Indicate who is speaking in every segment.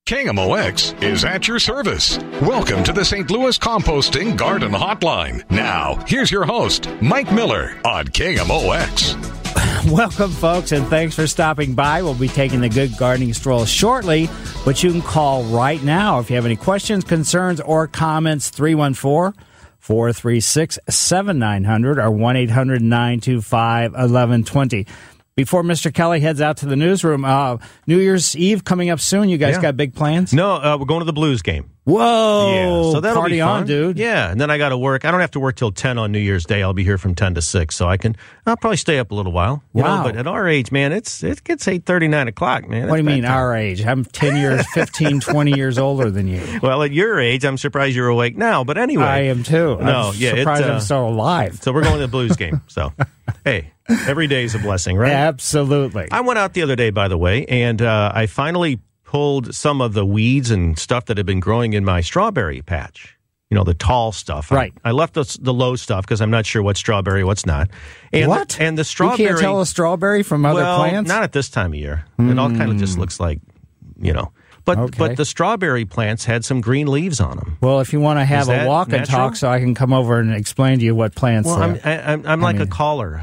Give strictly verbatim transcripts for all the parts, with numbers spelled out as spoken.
Speaker 1: K M O X is at your service. Welcome to the Saint Louis Composting Garden Hotline. Now, here's your host, Mike Miller on K M O X.
Speaker 2: Welcome, folks, and thanks for stopping by. We'll be taking the Good Gardening Stroll shortly, but you can call right now if you have any questions, concerns, or comments, three one four, four three six, seven nine zero zero or one eight hundred, nine two five, one one two zero. Before Mister Kelly heads out to the newsroom, uh, New Year's Eve coming up soon. You guys yeah. got big plans?
Speaker 3: No, uh, we're going to the Blues game.
Speaker 2: Whoa!
Speaker 3: Yeah, so that'll
Speaker 2: Party
Speaker 3: be fun.
Speaker 2: on, dude.
Speaker 3: Yeah, and then I got to work. I don't have to work till ten on New Year's Day. I'll be here from ten to six, so I can. I'll probably stay up a little while. You
Speaker 2: wow!
Speaker 3: know, but at our age, man, it's it gets eight thirty, nine o'clock, man. That's
Speaker 2: what do you mean,
Speaker 3: time.
Speaker 2: Our age? I'm ten years, fifteen, twenty years older than you.
Speaker 3: Well, at your age, I'm surprised you're awake now. But anyway,
Speaker 2: I am too.
Speaker 3: No,
Speaker 2: I'm
Speaker 3: yeah,
Speaker 2: surprised
Speaker 3: it's, uh,
Speaker 2: I'm still alive.
Speaker 3: So we're going to the Blues game. So, hey, every day is a blessing, right?
Speaker 2: Absolutely.
Speaker 3: I went out the other day, by the way, and uh, I finally pulled some of the weeds and stuff that had been growing in my strawberry patch. You know, the tall stuff.
Speaker 2: Right.
Speaker 3: I, I left the, the low stuff because I'm not sure what's strawberry, what's not. And
Speaker 2: what?
Speaker 3: The, and the strawberry.
Speaker 2: You can't tell a strawberry from other
Speaker 3: well,
Speaker 2: plants?
Speaker 3: Not at this time of year. Mm. It all kind of just looks like, you know. But
Speaker 2: okay.
Speaker 3: but the strawberry plants had some green leaves on them.
Speaker 2: Well, if you want to have
Speaker 3: Is
Speaker 2: a walk and
Speaker 3: natural?
Speaker 2: talk so I can come over and explain to you what plants
Speaker 3: well,
Speaker 2: are.
Speaker 3: I'm, I, I'm, I'm like
Speaker 2: mean.
Speaker 3: a caller.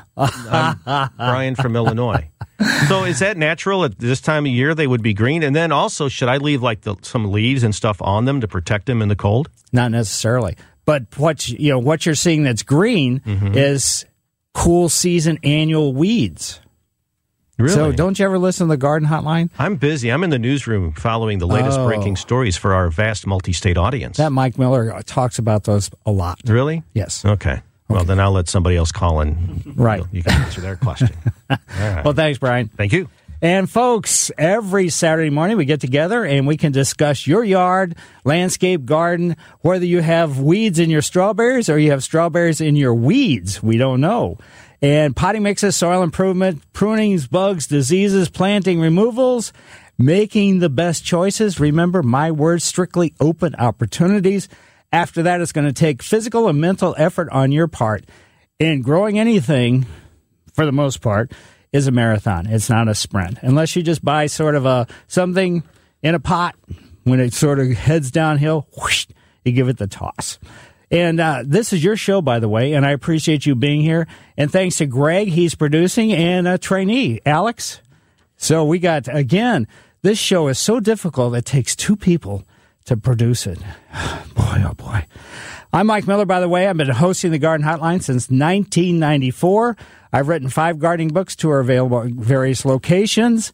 Speaker 3: I'm Brian from Illinois. So is that natural at this time of year they would be green? And then also, should I leave like the, some leaves and stuff on them to protect them in the cold?
Speaker 2: Not necessarily. But what, you know, what you're seeing that's green mm-hmm. is cool season annual weeds.
Speaker 3: Really?
Speaker 2: So don't you ever listen to the Garden Hotline?
Speaker 3: I'm busy. I'm in the newsroom following the latest
Speaker 2: oh.
Speaker 3: breaking stories for our vast multi-state audience.
Speaker 2: That Mike Miller talks about those a lot.
Speaker 3: Really?
Speaker 2: Yes.
Speaker 3: Okay. Well, okay. Then I'll let somebody else call in.
Speaker 2: Right.
Speaker 3: You can answer their question. All right.
Speaker 2: Well, thanks, Brian.
Speaker 3: Thank you.
Speaker 2: And, folks, every Saturday morning we get together and we can discuss your yard, landscape, garden, whether you have weeds in your strawberries or you have strawberries in your weeds. We don't know. And potting mixes, soil improvement, prunings, bugs, diseases, planting removals, making the best choices. Remember, my word, strictly open opportunities. After that, it's going to take physical and mental effort on your part. And growing anything, for the most part, is a marathon. It's not a sprint. Unless you just buy sort of a something in a pot, when it sort of heads downhill, whoosh, you give it the toss. And uh, this is your show, by the way, and I appreciate you being here. And thanks to Greg, he's producing, and a trainee, Alex. So we got, again, this show is so difficult, it takes two people to produce it. Boy, oh boy. I'm Mike Miller, by the way. I've been hosting the Garden Hotline since nineteen ninety-four. I've written five gardening books. Two are available at various locations.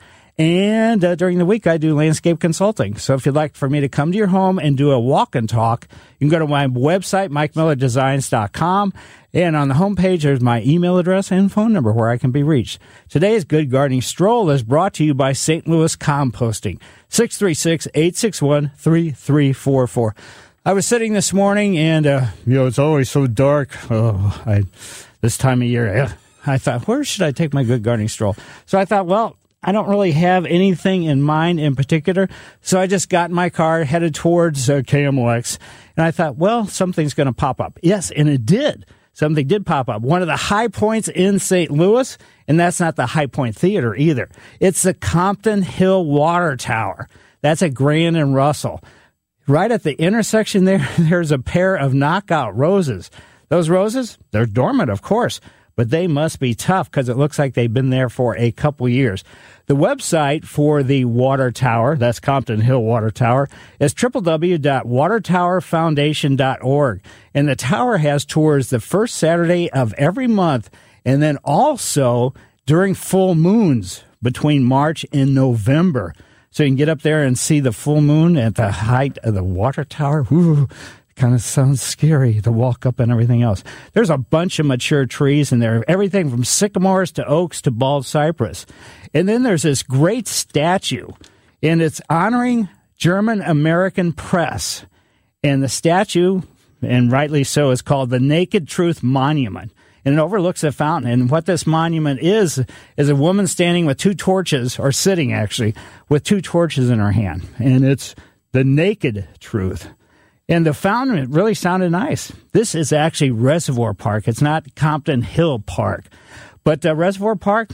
Speaker 2: And uh, during the week, I do landscape consulting. So if you'd like for me to come to your home and do a walk and talk, you can go to my website, mike miller designs dot com. And on the homepage, there's my email address and phone number where I can be reached. Today's Good Gardening Stroll is brought to you by Saint Louis Composting, six three six, eight six one, three three four four. I was sitting this morning, and, uh, you know, it's always so dark. Oh, I, this time of year, I thought, where should I take my Good Gardening Stroll? So I thought, well, I don't really have anything in mind in particular, so I just got in my car, headed towards uh, K M O X, and I thought, well, something's going to pop up. Yes, and it did. Something did pop up. One of the high points in Saint Louis, and that's not the High Point Theater either. It's the Compton Hill Water Tower. That's at Grand and Russell. Right at the intersection there, there's a pair of knockout roses. Those roses, they're dormant, of course, but they must be tough because it looks like they've been there for a couple years. The website for the water tower, that's Compton Hill Water Tower, is w w w dot water tower foundation dot org. And the tower has tours the first Saturday of every month, and then also during full moons between March and November. So you can get up there and see the full moon at the height of the water tower. Ooh, kind of sounds scary to walk up and everything else. There's a bunch of mature trees in there, everything from sycamores to oaks to bald cypress. And then there's this great statue, and it's honoring German-American Press. And the statue, and rightly so, is called the Naked Truth Monument. And it overlooks the fountain. And what this monument is, is a woman standing with two torches, or sitting actually, with two torches in her hand. And it's the naked truth. And the fountain, it really sounded nice. This is actually Reservoir Park. It's not Compton Hill Park. But uh, Reservoir Park,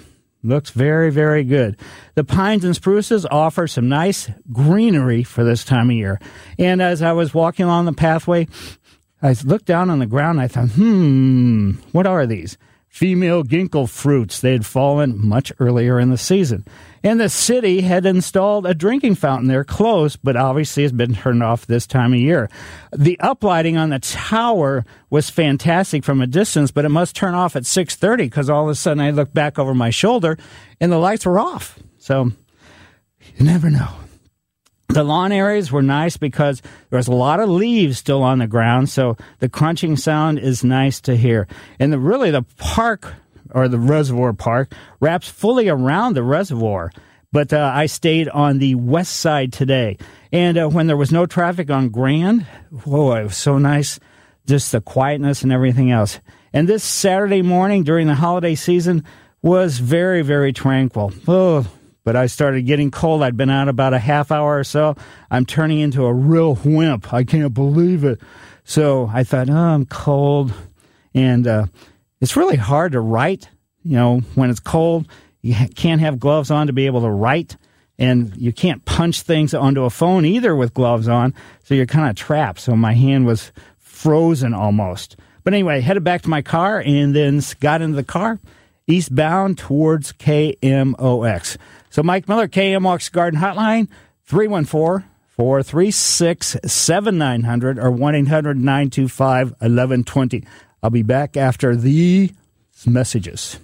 Speaker 2: looks very, very good. The pines and spruces offer some nice greenery for this time of year. And as I was walking along the pathway, I looked down on the ground and I thought, hmm, what are these? Female ginkgo fruits. They had fallen much earlier in the season. And the city had installed a drinking fountain there close, but obviously has been turned off this time of year. The uplighting on the tower was fantastic from a distance, but it must turn off at six thirty because all of a sudden I looked back over my shoulder and the lights were off. So you never know. The lawn areas were nice because there was a lot of leaves still on the ground, so the crunching sound is nice to hear. And the, really the park, or the reservoir park, wraps fully around the reservoir. But uh, I stayed on the west side today. And uh, when there was no traffic on Grand, whoa, it was so nice, just the quietness and everything else. And this Saturday morning during the holiday season was very, very tranquil. Oh, but I started getting cold. I'd been out about a half hour or so. I'm turning into a real wimp. I can't believe it. So I thought, oh, I'm cold. And uh, it's really hard to write, you know, when it's cold. You can't have gloves on to be able to write. And you can't punch things onto a phone either with gloves on. So you're kind of trapped. So my hand was frozen almost. But anyway, headed back to my car and then got into the car eastbound towards K M O X. So Mike Miller, K M O X Garden Hotline, three one four, four three six, seven nine zero zero or one eight hundred, nine two five, one one two zero. I'll be back after these messages.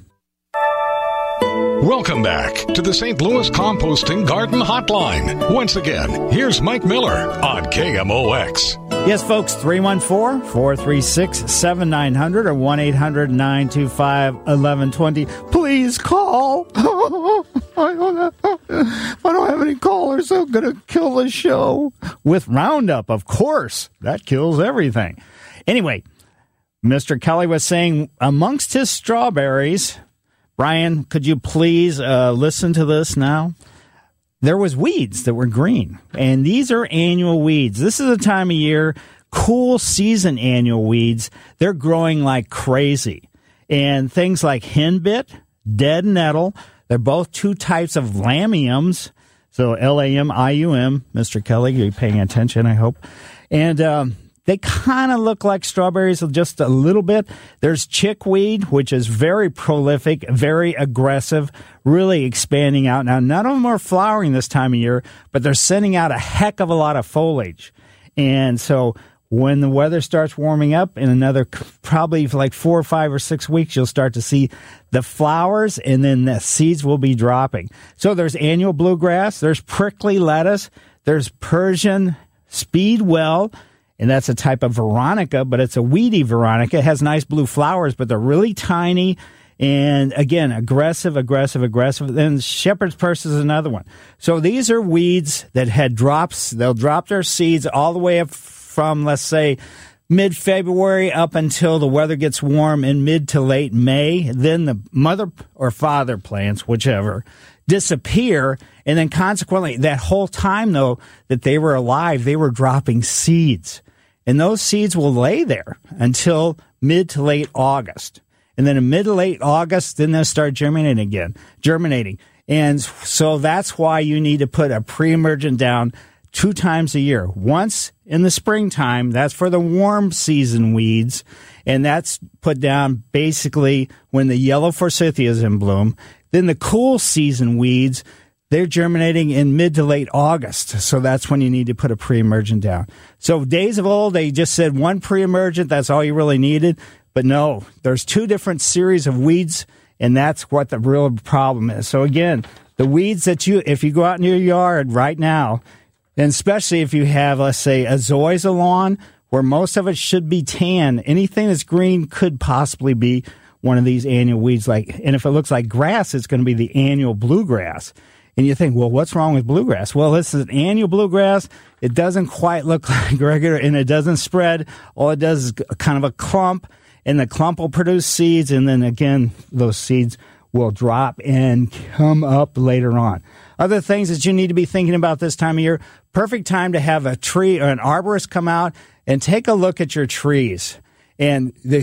Speaker 1: Welcome back to the Saint Louis Composting Garden Hotline. Once again, here's Mike Miller on K M O X.
Speaker 2: Yes, folks, three one four, four three six, seven nine zero zero or one eight hundred, nine two five, one one two zero. Please call. I don't have, if I don't have any callers, I'm going to kill the show. With Roundup, of course. That kills everything. Anyway, Mister Kelly was saying amongst his strawberries, Brian, could you please uh, listen to this now? There was weeds that were green, and these are annual weeds. This is a time of year, cool season annual weeds. They're growing like crazy. And things like henbit, dead nettle, they're both two types of lamiums. So L A M I U M, Mister Kelly, you're paying attention, I hope. And um, they kind of look like strawberries just a little bit. There's chickweed, which is very prolific, very aggressive, really expanding out. Now, none of them are flowering this time of year, but they're sending out a heck of a lot of foliage. And so when the weather starts warming up in another probably for like four or five or six weeks, you'll start to see the flowers and then the seeds will be dropping. So there's annual bluegrass, there's prickly lettuce, there's Persian speedwell, and that's a type of Veronica, but it's a weedy Veronica. It has nice blue flowers, but they're really tiny. And again, aggressive, aggressive, aggressive. Then shepherd's purse is another one. So these are weeds that had drops. They'll drop their seeds all the way up from, let's say, mid-February up until the weather gets warm in mid to late May. Then the mother or father plants, whichever, disappear. And then consequently, that whole time, though, that they were alive, they were dropping seeds. And those seeds will lay there until mid to late August. And then in mid to late August, then they'll start germinating again, germinating. And so that's why you need to put a pre-emergent down two times a year. Once in the springtime, that's for the warm season weeds. And that's put down basically when the yellow forsythia is in bloom. Then the cool season weeds, they're germinating in mid to late August. So that's when you need to put a pre-emergent down. So days of old, they just said one pre-emergent, that's all you really needed. But no, there's two different series of weeds, and that's what the real problem is. So again, the weeds that you, if you go out in your yard right now, and especially if you have, let's say, a zoysia lawn, where most of it should be tan, anything that's green could possibly be one of these annual weeds. Like, and if it looks like grass, it's going to be the annual bluegrass. And you think, well, what's wrong with bluegrass? Well, this is an annual bluegrass. It doesn't quite look like regular, and it doesn't spread. All it does is kind of a clump, and the clump will produce seeds, and then again, those seeds will drop and come up later on. Other things that you need to be thinking about this time of year, perfect time to have a tree or an arborist come out and take a look at your trees. And this,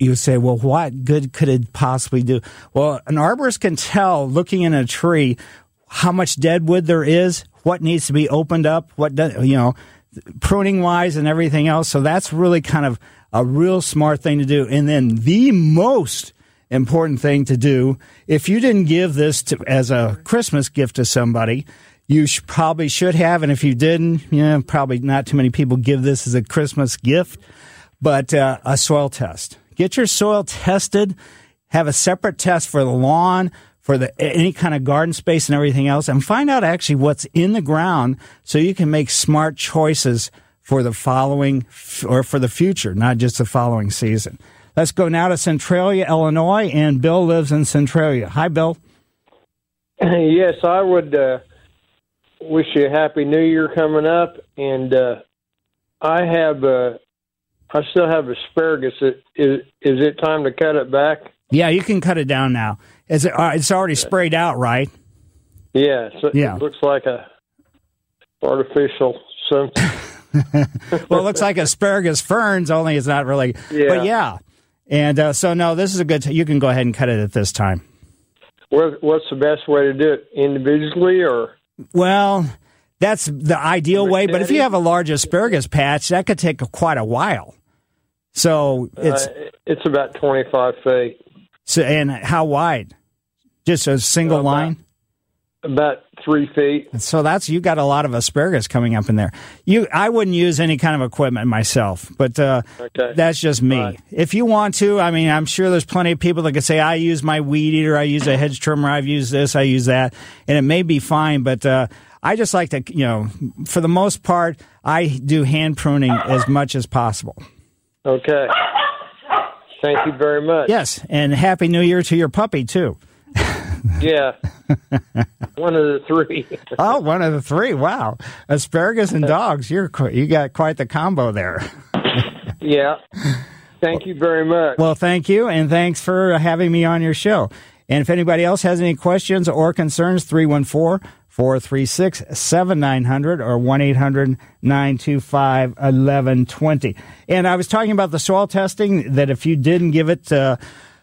Speaker 2: you say, well, what good could it possibly do? Well, an arborist can tell, looking in a tree, how much dead wood there is, what needs to be opened up, what does, you know, pruning wise and everything else. So that's really kind of a real smart thing to do. And then the most important thing to do, if you didn't give this to, as a Christmas gift to somebody, you sh- probably should have. And if you didn't, you know, probably not too many people give this as a Christmas gift, but uh, a soil test. Get your soil tested. Have a separate test for the lawn, for the any kind of garden space and everything else, and find out actually what's in the ground so you can make smart choices for the following or for the future, not just the following season. Let's go now to Centralia, Illinois, and Bill lives in Centralia. Hi, Bill.
Speaker 4: Yes, I would uh, wish you a Happy New Year coming up, and uh, I have uh, I still have asparagus. Is, is it time to cut it back?
Speaker 2: Yeah, you can cut it down now. Is it, uh, it's already sprayed out, right?
Speaker 4: Yeah, so
Speaker 2: yeah.
Speaker 4: It looks like a artificial something.
Speaker 2: Well, it looks like asparagus ferns, only it's not really.
Speaker 4: Yeah.
Speaker 2: But yeah. And uh, so, no, this is a good, t- you can go ahead and cut it at this time.
Speaker 4: What, what's the best way to do it? Individually or?
Speaker 2: Well, that's the ideal way. But if you have a large asparagus patch, that could take quite a while. So it's.
Speaker 4: Uh, it's about twenty-five feet.
Speaker 2: So, and how wide? Just a single
Speaker 4: about,
Speaker 2: line?
Speaker 4: About three feet.
Speaker 2: So that's, you got a lot of asparagus coming up in there. You, I wouldn't use any kind of equipment myself, but uh,
Speaker 4: okay.
Speaker 2: That's just me.
Speaker 4: Right.
Speaker 2: If you want to, I mean, I'm sure there's plenty of people that could say, I use my weed eater, I use a hedge trimmer, I've used this, I use that, and it may be fine, but uh, I just like to, you know, for the most part, I do hand pruning as much as possible.
Speaker 4: Okay. Thank you very much.
Speaker 2: Yes, and Happy New Year to your puppy, too.
Speaker 4: Yeah. One of the three.
Speaker 2: Oh, one of the three. Wow. Asparagus and dogs. You're you got quite the combo there.
Speaker 4: Yeah. Thank you very much.
Speaker 2: Well, thank you, and thanks for having me on your show. And if anybody else has any questions or concerns, three one four, four three six, seven nine zero zero or one eight hundred, nine two five, one one two zero. And I was talking about the soil testing, that if you didn't give it uh,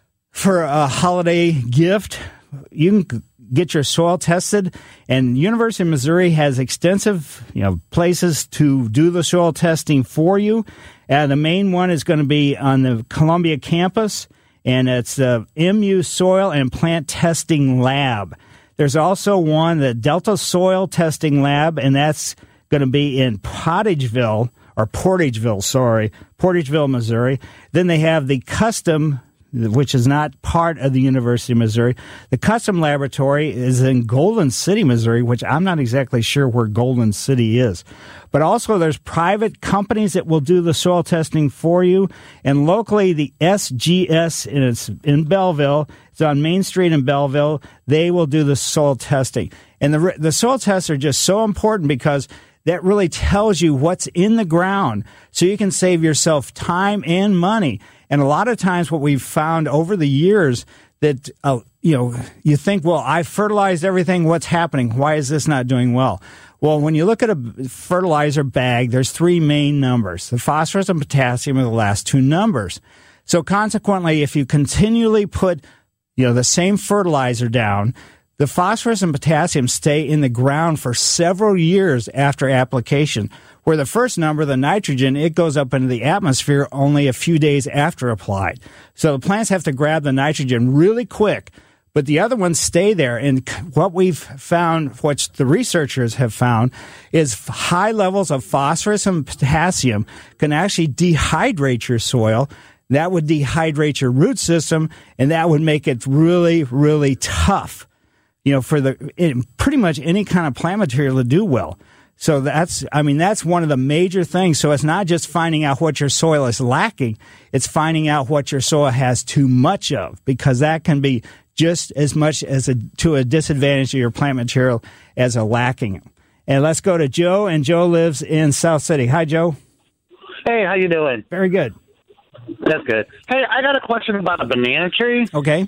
Speaker 2: for a holiday gift, you can get your soil tested. And University of Missouri has extensive, you know, places to do the soil testing for you. And the main one is going to be on the Columbia campus, and it's the M U Soil and Plant Testing Lab. There's also one, the Delta Soil Testing Lab, and that's going to be in Portageville, or Portageville, sorry, Portageville, Missouri. Then they have the Custom, which is not part of the University of Missouri. The Custom Laboratory is in Golden City, Missouri, which I'm not exactly sure where Golden City is. But also there's private companies that will do the soil testing for you. And locally, the S G S, and it's in Belleville, it's on Main Street in Belleville, they will do the soil testing. And the, the soil tests are just so important because that really tells you what's in the ground, so you can save yourself time and money. And a lot of times what we've found over the years that, uh, you know, you think, well, I fertilized everything. What's happening? Why is this not doing well? Well, when you look at a fertilizer bag, there's three main numbers. The phosphorus and potassium are the last two numbers. So consequently, if you continually put, you know, the same fertilizer down, the phosphorus and potassium stay in the ground for several years after application, where the first number, the nitrogen, it goes up into the atmosphere only a few days after applied. So the plants have to grab the nitrogen really quick, but the other ones stay there. And what we've found, what the researchers have found, is high levels of phosphorus and potassium can actually dehydrate your soil. That would dehydrate your root system, and that would make it really, really tough, you know, for the it, pretty much any kind of plant material to do well. So that's, I mean, that's one of the major things. So it's not just finding out what your soil is lacking, it's finding out what your soil has too much of, because that can be just as much as a, to a disadvantage of your plant material as a lacking. And let's go to Joe, and Joe lives in South City. Hi, Joe.
Speaker 5: Hey, how you doing?
Speaker 2: Very good.
Speaker 5: That's good. Hey, I got a question about a banana tree.
Speaker 2: Okay.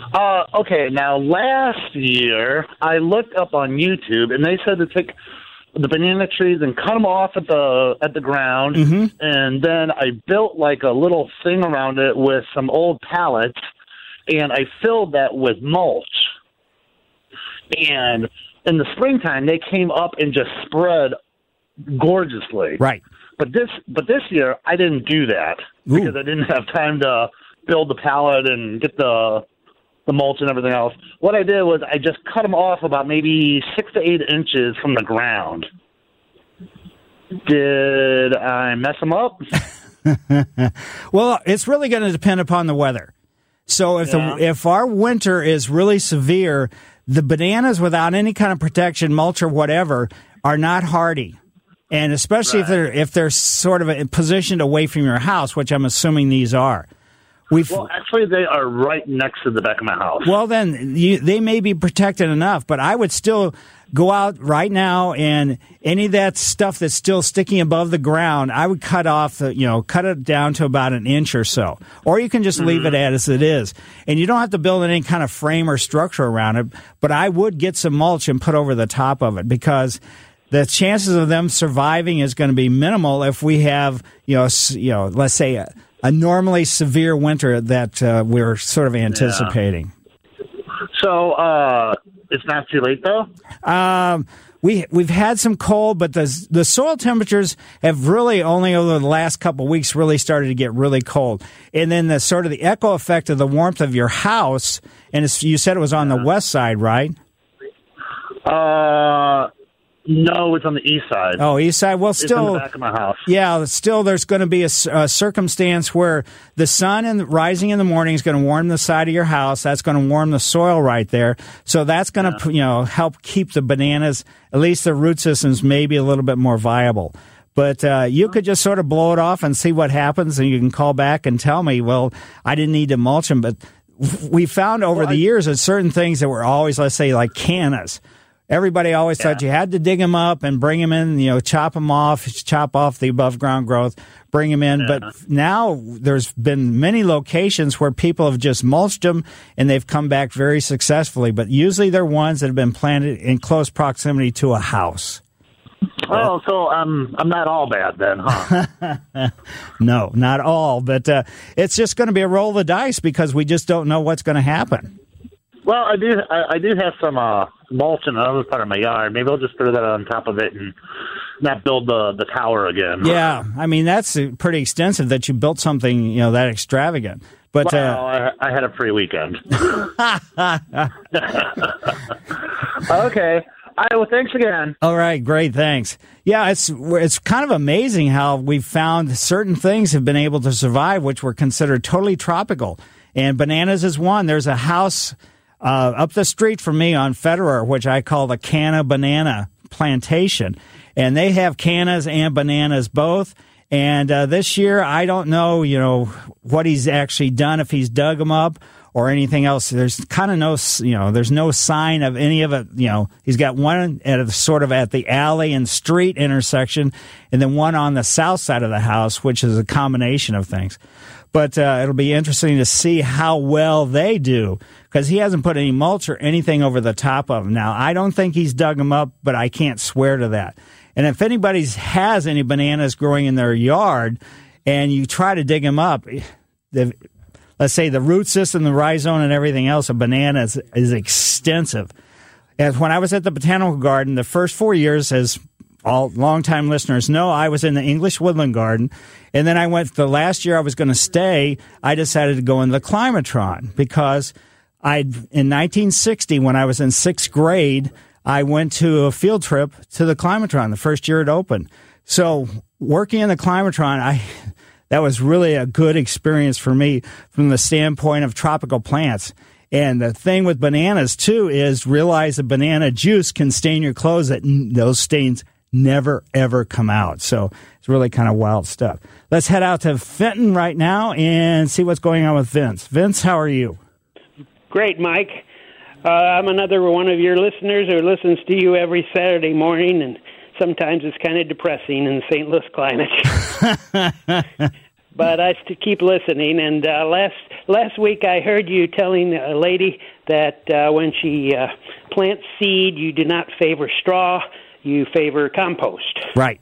Speaker 5: Uh, okay, now last year I looked up on YouTube, and they said to take the banana trees and cut them off at the at the ground,
Speaker 2: Mm-hmm.
Speaker 5: and then I built like a little thing around it with some old pallets, and I filled that with mulch. And in the springtime, they came up and just spread gorgeously.
Speaker 2: Right.
Speaker 5: But this but this year, I didn't do that
Speaker 2: Ooh.
Speaker 5: because I didn't have time to build the pallet and get the the mulch and everything else. What I did was I just cut them off about maybe six to eight inches from the ground. Did I mess them up?
Speaker 2: Well, it's really going to depend upon the weather. So if
Speaker 5: Yeah.
Speaker 2: the, if our winter is really severe, the bananas without any kind of protection, mulch or whatever, are not hardy. And especially if
Speaker 5: Right.
Speaker 2: they're if they're sort of positioned away from your house, which I'm assuming these are. We've
Speaker 5: Well, actually, they are right next to the back of my house.
Speaker 2: Well, then you, they may be protected enough, but I would still go out right now and any of that stuff that's still sticking above the ground, I would cut off, the, you know, cut it down to about an inch or so. Or you can just mm-hmm. leave it as it is. And you don't have to build any kind of frame or structure around it, but I would get some mulch and put over the top of it because the chances of them surviving is going to be minimal if we have, you know, you know, let's say a, a normally severe winter that uh, we're sort of anticipating.
Speaker 5: Yeah. So uh, it's not too late, though?
Speaker 2: Um, we, we've had some cold, but the, the soil temperatures have really only over the last couple of weeks really started to get really cold. And then the sort of the echo effect of the warmth of your house, and it's, you said it was on yeah. the west side, right?
Speaker 5: Uh... No, it's on the east side.
Speaker 2: Oh, east side. Well, still,
Speaker 5: it's in the back of my house.
Speaker 2: Yeah, still, there's going to be a, a circumstance where the sun and rising in the morning is going to warm the side of your house. That's going to warm the soil right there. So that's going to, yeah. you know, help keep the bananas, at least the root systems, maybe a little bit more viable. But uh, you could just sort of blow it off and see what happens, and you can call back and tell me, well, I didn't need to mulch them. But we found over well, the I, years that certain things that were always, let's say, like cannas. Everybody always yeah. thought you had to dig them up and bring them in, you know, chop them off, chop off the above ground growth, bring them in. Yeah. But now there's been many locations where people have just mulched them and they've come back very successfully. But usually they're ones that have been planted in close proximity to a house.
Speaker 5: Oh, so um, I'm not all bad then, huh?
Speaker 2: No, not all. But uh, it's just going to be a roll of the dice because we just don't know what's going to happen.
Speaker 5: Well, I do. I, I do have some uh, mulch in another part of my yard. Maybe I'll just throw that on top of it and not build the the tower again.
Speaker 2: Yeah, I mean that's pretty extensive that you built something you know that extravagant. But
Speaker 5: well,
Speaker 2: uh,
Speaker 5: I, I had a free weekend. Okay. All right. Well, thanks again.
Speaker 2: All right. Great. Thanks. Yeah, it's it's kind of amazing how we've found certain things have been able to survive, which were considered totally tropical, and bananas is one. There's a house. Uh, up the street from me on Federer, which I call the Canna Banana Plantation. And they have cannas and bananas both. And uh, this year, I don't know, you know, what he's actually done, if he's dug them up or anything else. There's kind of no, you know, there's no sign of any of it. You know, he's got one at a, sort of at the alley and street intersection, and then one on the south side of the house, which is a combination of things. But uh, it'll be interesting to see how well they do because he hasn't put any mulch or anything over the top of them. Now, I don't think he's dug them up, but I can't swear to that. And if anybody has any bananas growing in their yard and you try to dig them up, the, let's say the root system, the rhizome, and everything else of bananas is extensive. And when I was at the Botanical Garden, the first four years, as all longtime listeners know, I was in the English Woodland Garden. And then I went, the last year I was going to stay, I decided to go in the Climatron because I, in nineteen sixty, when I was in sixth grade, I went to a field trip to the Climatron the first year it opened. So working in the Climatron, I, that was really a good experience for me from the standpoint of tropical plants. And the thing with bananas, too, is realize that banana juice can stain your clothes, that those stains never, ever come out. So it's really kind of wild stuff. Let's head out to Fenton right now and see what's going on with Vince. Vince, how are you?
Speaker 6: Great, Mike. Uh, I'm another one of your listeners who listens to you every Saturday morning, and sometimes it's kind of depressing in the Saint Louis climate. But I still keep listening. And uh, last last week I heard you telling a lady that uh, when she uh, plants seed, you do not favor straw. you favor compost.
Speaker 2: Right.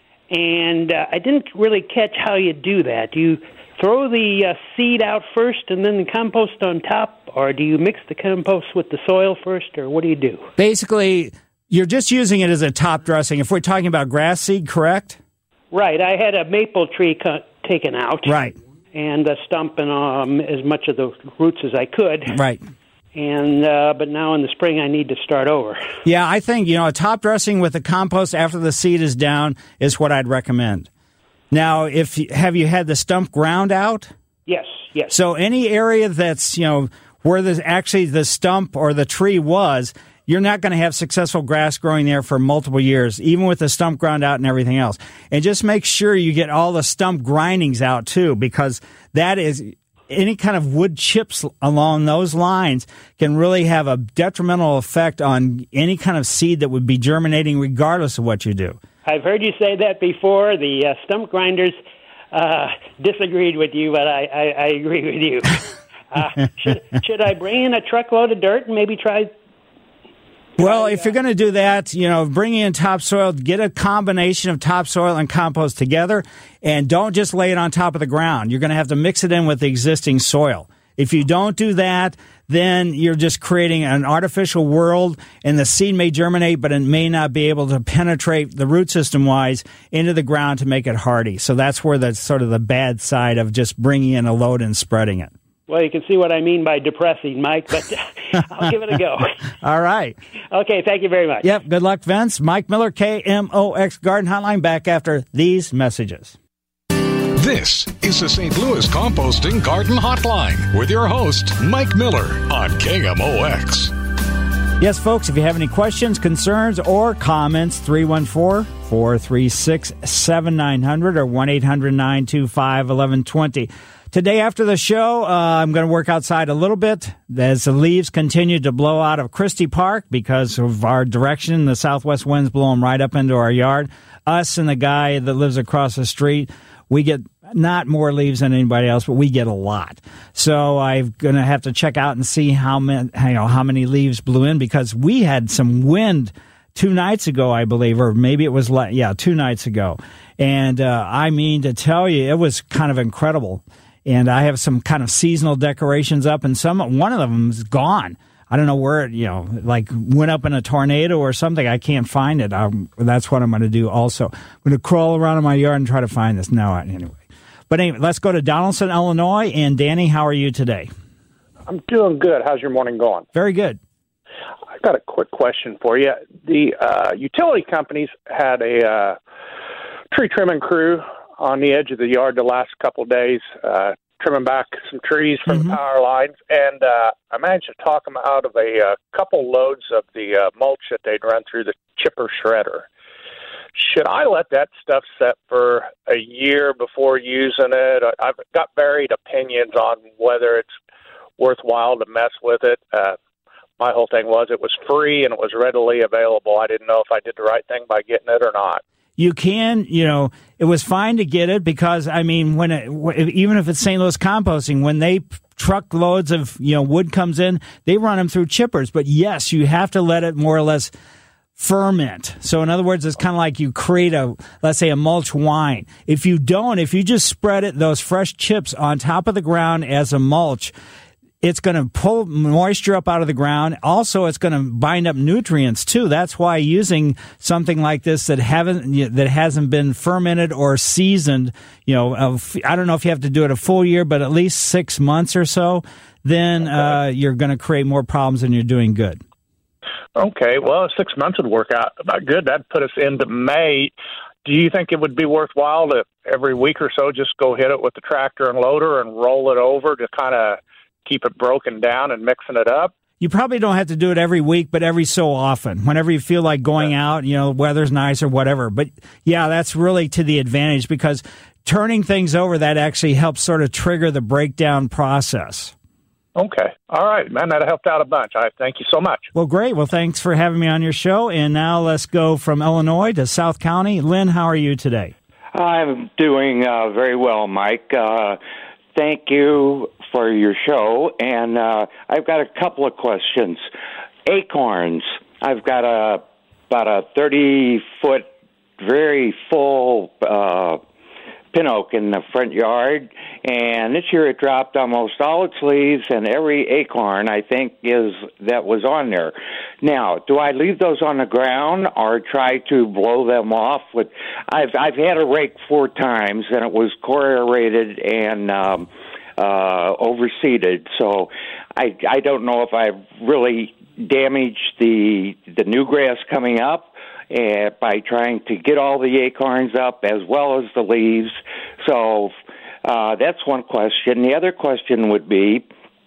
Speaker 6: And uh, I didn't really catch how you do that. Do you throw the uh, seed out first and then the compost on top, or do you mix the compost with the soil first, or what do you do?
Speaker 2: Basically, you're just using it as a top dressing. If we're talking about grass seed, correct?
Speaker 6: Right. I had a maple tree cut, taken out.
Speaker 2: Right.
Speaker 6: And a stump and um, as much of the roots as I could.
Speaker 2: Right.
Speaker 6: And uh, but now in the spring I need to start over.
Speaker 2: Yeah, I think, you know, a top dressing with the compost after the seed is down is what I'd recommend. Now, if have you had the stump ground out?
Speaker 6: Yes, yes.
Speaker 2: So any area that's, you know, where the actually the stump or the tree was, you're not going to have successful grass growing there for multiple years, even with the stump ground out and everything else. And just make sure you get all the stump grindings out too, because that is any kind of wood chips along those lines can really have a detrimental effect on any kind of seed that would be germinating regardless of what you do.
Speaker 6: I've heard you say that before. The uh, stump grinders uh, disagreed with you, but I, I, I agree with you. uh, should, should I bring in a truckload of dirt and maybe try...
Speaker 2: Well, if you're going to do that, you know, bring in topsoil, get a combination of topsoil and compost together, and don't just lay it on top of the ground. You're going to have to mix it in with the existing soil. If you don't do that, then you're just creating an artificial world, and the seed may germinate, but it may not be able to penetrate the root system-wise into the ground to make it hardy. So that's where that's sort of the bad side of just bringing in a load and spreading it.
Speaker 6: Well, you can see what I mean by depressing, Mike, but I'll give it a go.
Speaker 2: All right.
Speaker 6: Okay, thank you very much.
Speaker 2: Yep, good luck, Vince. Mike Miller, K M O X Garden Hotline, back after these messages.
Speaker 1: This is the Saint Louis Composting Garden Hotline with your host, Mike Miller, on K M O X.
Speaker 2: Yes, folks, if you have any questions, concerns, or comments, three one four, four three six, seven nine zero zero or one eight hundred, nine two five, one one two zero. Today after the show, uh, I'm going to work outside a little bit as the leaves continue to blow out of Christie Park because of our direction. The southwest winds blow them right up into our yard. Us and the guy that lives across the street, we get not more leaves than anybody else, but we get a lot. So I'm going to have to check out and see how many, you know, how many leaves blew in, because we had some wind two nights ago, I believe, or maybe it was, yeah, two nights ago. And uh, I mean to tell you, it was kind of incredible. And I have some kind of seasonal decorations up, and some one of them is gone. I don't know where it, you know, like went up in a tornado or something. I can't find it. I'm, that's what I'm going to do also. I'm going to crawl around in my yard and try to find this. No, anyway. But anyway, let's go to Donaldson, Illinois. And Danny, how are you today?
Speaker 7: I'm doing good. How's your morning going?
Speaker 2: Very good.
Speaker 7: I've got a quick question for you. The uh, utility companies had a uh, tree trimming crew on the edge of the yard the last couple of days, uh, trimming back some trees from mm-hmm. the power lines, and uh, I managed to talk them out of a uh, couple loads of the uh, mulch that they'd run through the chipper shredder. Should I let that stuff set for a year before using it? I've got varied opinions on whether it's worthwhile to mess with it. Uh, my whole thing was it was free and it was readily available. I didn't know if I did the right thing by getting it or not.
Speaker 2: You can, you know, it was fine to get it because, I mean, when it, even if it's Saint Louis Composting, when they truck loads of, you know, wood comes in, they run them through chippers. But yes, you have to let it more or less ferment. So in other words, it's kind of like you create a, let's say, a mulch wine. If you don't, if you just spread it, those fresh chips on top of the ground as a mulch, it's going to pull moisture up out of the ground. Also, it's going to bind up nutrients too. That's why using something like this that haven't that hasn't been fermented or seasoned, you know, I don't know if you have to do it a full year, but at least six months or so, then uh, you're going to create more problems than you're doing good.
Speaker 7: Okay, well, six months would work out about good. That'd put us into May. Do you think it would be worthwhile to every week or so just go hit it with the tractor and loader and roll it over to kind of keep it broken down and mixing it up?
Speaker 2: You probably don't have to do it every week, but every so often, whenever you feel like going out, you know, weather's nice or whatever. But yeah, that's really to the advantage because turning things over, that actually helps sort of trigger the breakdown process.
Speaker 7: Okay. All right, man, that helped out a bunch. I thank you so much.
Speaker 2: Well, great. Well, thanks for having me on your show. And now let's go from Illinois to South County. Lynn, how are you today?
Speaker 8: I'm doing uh, very well, Mike. Uh, thank you for your show, and uh, I've got a couple of questions. Acorns. I've got a about a thirty-foot, very full uh, pin oak in the front yard, and this year it dropped almost all its leaves, and every acorn, I think, is that was on there. Now, do I leave those on the ground or try to blow them off? With I've I've had a rake four times, and it was core aerated and um, uh, overseeded, so I I don't know if I've really damaged the the new grass coming up uh, by trying to get all the acorns up as well as the leaves. So uh, that's one question. The other question would be,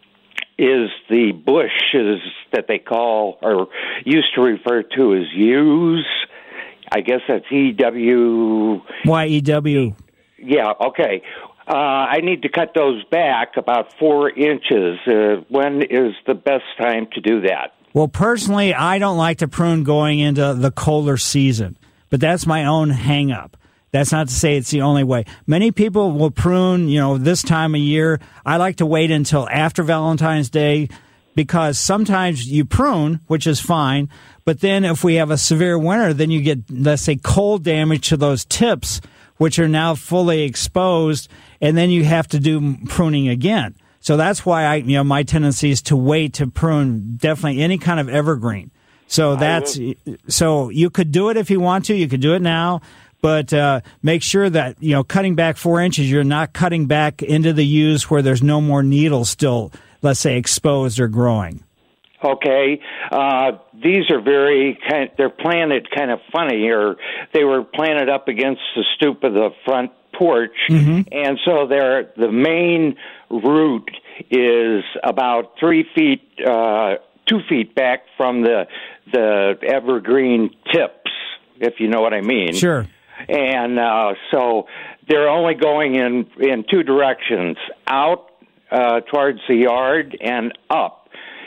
Speaker 8: is the bushes that they call or used to refer to as yews, I guess that's E W...
Speaker 2: Y E W.
Speaker 8: Yeah, okay. Uh, I need to cut those back about four inches. Uh, when is the best time to do that?
Speaker 2: Well, personally, I don't like to prune going into the colder season, but that's my own hang-up. That's not to say it's the only way. Many people will prune, you know, this time of year. I like to wait until after Valentine's Day because sometimes you prune, which is fine, but then if we have a severe winter, then you get, let's say, cold damage to those tips, which are now fully exposed, and then you have to do pruning again. So that's why I, you know, my tendency is to wait to prune definitely any kind of evergreen. So that's, so you could do it if you want to. You could do it now. But uh, make sure that, you know, cutting back four inches, you're not cutting back into the yews where there's no more needles still, let's say, exposed or growing.
Speaker 8: Okay. Uh, these are very, kind they're planted kind of funny, or they were planted up against the stoop of the front porch. Mm-hmm. And so they're, the main root is about three feet, uh, two feet back from the the evergreen tips, if you know what I mean.
Speaker 2: Sure.
Speaker 8: And uh, so they're only going in, in two directions, out uh, towards the yard and up.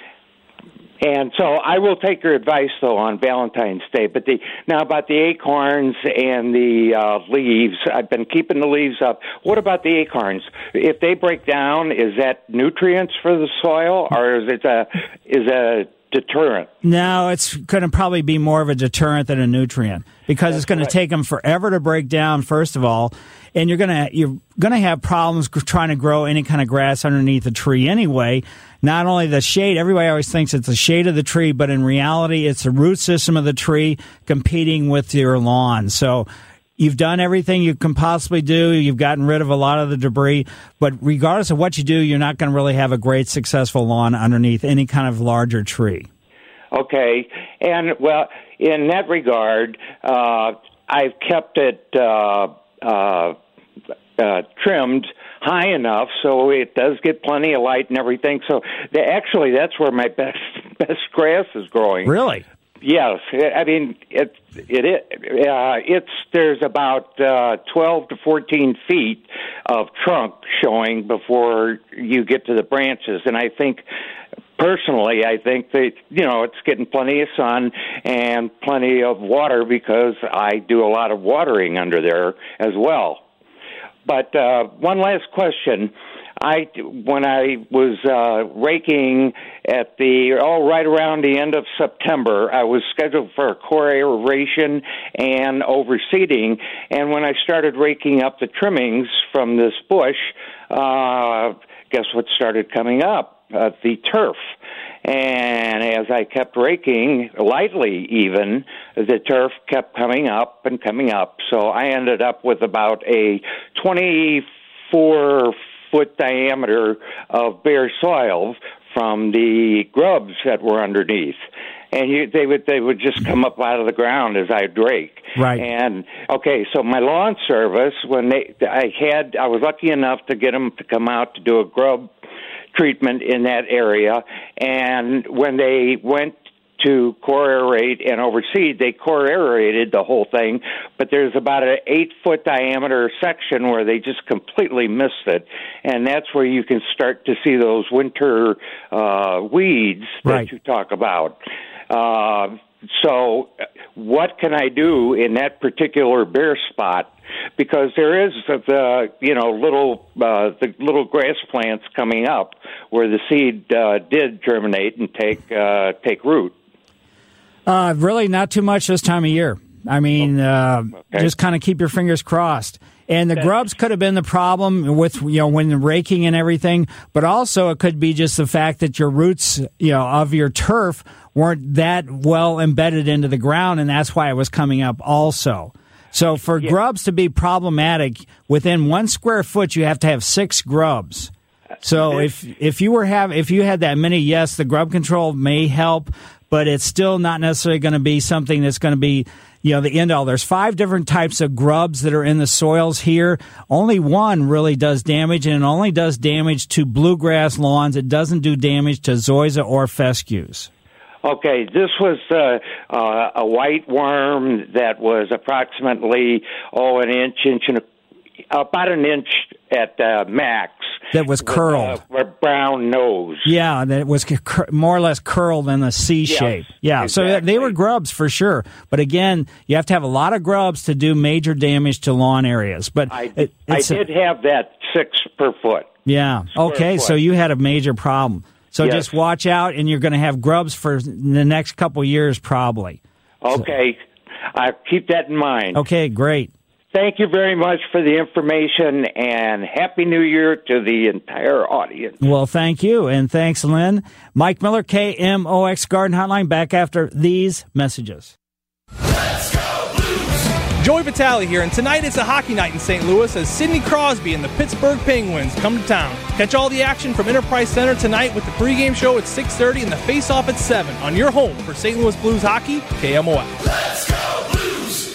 Speaker 8: And so I will take your advice, though, on Valentine's Day. But the, now about the acorns and the uh, leaves, I've been keeping the leaves up. What about the acorns? If they break down, is that nutrients for the soil, or is it a, is a deterrent?
Speaker 2: No, it's going to probably be more of a deterrent than a nutrient because That's it's going right. to take them forever to break down, first of all, and you're going to you're going to have problems trying to grow any kind of grass underneath a tree anyway. Not only the shade, everybody always thinks it's the shade of the tree, but in reality, it's the root system of the tree competing with your lawn. So you've done everything you can possibly do. You've gotten rid of a lot of the debris. But regardless of what you do, you're not going to really have a great, successful lawn underneath any kind of larger tree.
Speaker 8: Okay. And, well, in that regard, uh, I've kept it uh, uh, uh, trimmed high enough so it does get plenty of light and everything. So the, actually, that's where my best best grass is growing.
Speaker 2: Really?
Speaker 8: Yes. I mean, it it uh, it's there's about uh, twelve to fourteen feet of trunk showing before you get to the branches, and I think. Personally, I think that, you know, it's getting plenty of sun and plenty of water because I do a lot of watering under there as well. But uh, one last question. I, when I was uh, raking at the, oh, right around the end of September, I was scheduled for a core aeration and overseeding. And when I started raking up the trimmings from this bush, uh, guess what started coming up? Uh, the turf. And as I kept raking, lightly even, the turf kept coming up and coming up. So I ended up with about a twenty-four foot diameter of bare soil from the grubs that were underneath. And you, they would they would just come up out of the ground as I'd rake.
Speaker 2: Right.
Speaker 8: And okay, so my lawn service, when they I had I was lucky enough to get them to come out to do a grub treatment in that area, and when they went to core aerate and overseed, they core aerated the whole thing, but there's about an eight foot diameter section where they just completely missed it, and that's where you can start to see those winter uh, weeds that
Speaker 2: right.
Speaker 8: you talk about. Uh, so what can I do in that particular bare spot? Because there is the you know little uh, the little grass plants coming up where the seed uh, did germinate and take uh, take root.
Speaker 2: Uh, really not too much this time of year. I mean, uh, okay. just kind of keep your fingers crossed. And the grubs could have been the problem with, you know, when raking and everything, but also it could be just the fact that your roots, you know, of your turf weren't that well embedded into the ground, and that's why it was coming up also. So for yeah. grubs to be problematic, within one square foot, you have to have six grubs. So if if you were have if you had that many, yes, the grub control may help, but it's still not necessarily going to be something that's going to be, you know, the end all. There's five different types of grubs that are in the soils here. Only one really does damage, and it only does damage to bluegrass lawns. It doesn't do damage to zoysia or fescues.
Speaker 8: Okay, this was uh, uh, a white worm that was approximately, oh, an inch, inch and a, about an inch at uh, max.
Speaker 2: That was curled.
Speaker 8: With a brown nose.
Speaker 2: Yeah, that was cur- more or less curled in a C
Speaker 8: yes,
Speaker 2: shape. Yeah,
Speaker 8: exactly.
Speaker 2: So they were grubs for sure. But again, you have to have a lot of grubs to do major damage to lawn areas. But
Speaker 8: I,
Speaker 2: it,
Speaker 8: I did a, have that six per foot.
Speaker 2: Yeah, okay,
Speaker 8: foot.
Speaker 2: So you had a major problem. So
Speaker 8: yes.
Speaker 2: just watch out, and you're going to have grubs for the next couple years probably.
Speaker 8: Okay, so, I'll keep that in mind.
Speaker 2: Okay, great.
Speaker 8: Thank you very much for the information, and Happy New Year to the entire audience.
Speaker 2: Well, thank you, and thanks, Lynn. Mike Miller, K M O X Garden Hotline, back after these messages.
Speaker 9: Let's go Blues! Joey Vitale here, and tonight it's a hockey night in Saint Louis as Sidney Crosby and the Pittsburgh Penguins come to town. Catch all the action from Enterprise Center tonight with the pregame show at six thirty and the face-off at seven on your home for Saint Louis Blues hockey, K M O X.
Speaker 1: Let's go Blues!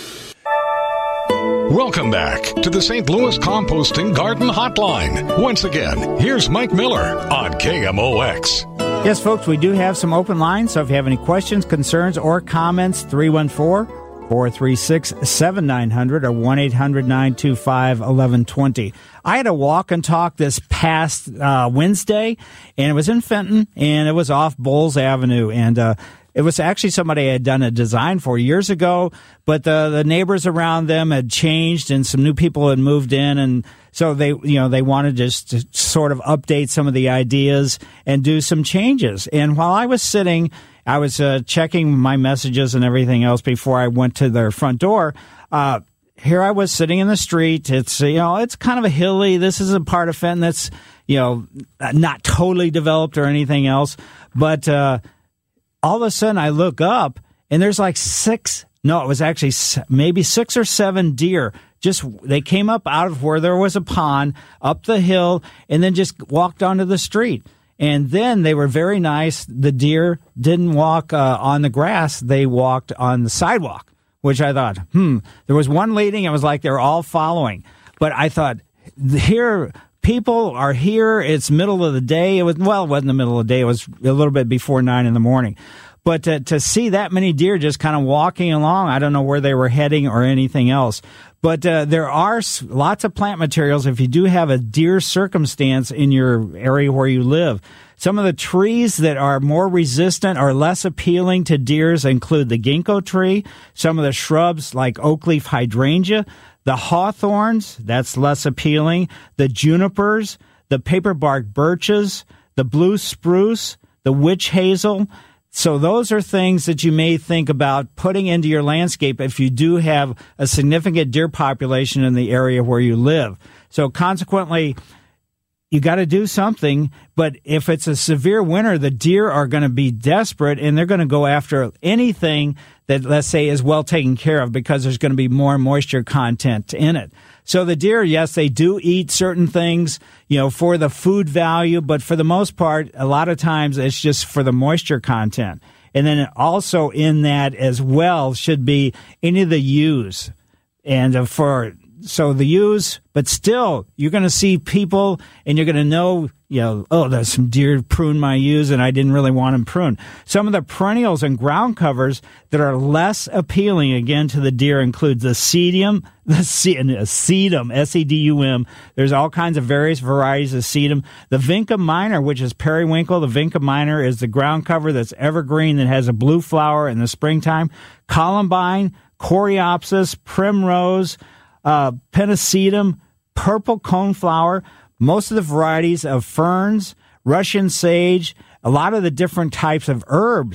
Speaker 1: Welcome back to the Saint Louis Composting Garden Hotline. Once again, here's Mike Miller on K M O X.
Speaker 2: Yes, folks, we do have some open lines, so if you have any questions, concerns, or comments, three one four, four three six, seven nine zero zero or one eight hundred, nine two five, one one two zero. I had a walk and talk this past uh, Wednesday, and it was in Fenton, and it was off Bowles Avenue, and uh it was actually somebody I had done a design for years ago, but the the neighbors around them had changed and some new people had moved in, and so they you know they wanted just to sort of update some of the ideas and do some changes. And while I was sitting, I was uh, checking my messages and everything else before I went to their front door. Uh, here I was sitting in the street. It's you know it's kind of a hilly. This is a part of Fenton that's you know not totally developed or anything else, but. Uh, All of a sudden, I look up, and there's like six, no, it was actually maybe six or seven deer. Just, they came up out of where there was a pond, up the hill, and then just walked onto the street. And then they were very nice. The deer didn't walk uh, on the grass. They walked on the sidewalk, which I thought, hmm. There was one leading. It was like they were all following. But I thought, here... People are here. It's middle of the day. It was well, it wasn't the middle of the day. It was a little bit before nine in the morning. But to, to see that many deer just kind of walking along, I don't know where they were heading or anything else. But uh, there are lots of plant materials if you do have a deer circumstance in your area where you live. Some of the trees that are more resistant or less appealing to deers include the ginkgo tree, some of the shrubs like oak leaf hydrangea, the hawthorns, that's less appealing, the junipers, the paperbark birches, the blue spruce, the witch hazel. So those are things that you may think about putting into your landscape if you do have a significant deer population in the area where you live. So consequently, you got to do something, but if it's a severe winter, the deer are going to be desperate, and they're going to go after anything that, let's say, is well taken care of because there's going to be more moisture content in it. So the deer, yes, they do eat certain things, you know, for the food value, but for the most part, a lot of times it's just for the moisture content. And then also in that as well should be any of the ewes. And for... So the ewes, but still, you're going to see people, and you're going to know, you know, oh, there's some deer pruned my ewes, and I didn't really want them pruned. Some of the perennials and ground covers that are less appealing, again, to the deer include the sedum, the sedum, S E D U M. There's all kinds of various varieties of sedum. The vinca minor, which is periwinkle. The vinca minor is the ground cover that's evergreen that has a blue flower in the springtime. Columbine, coreopsis, primrose, Uh, pennisetum, purple coneflower, most of the varieties of ferns, Russian sage, a lot of the different types of herbs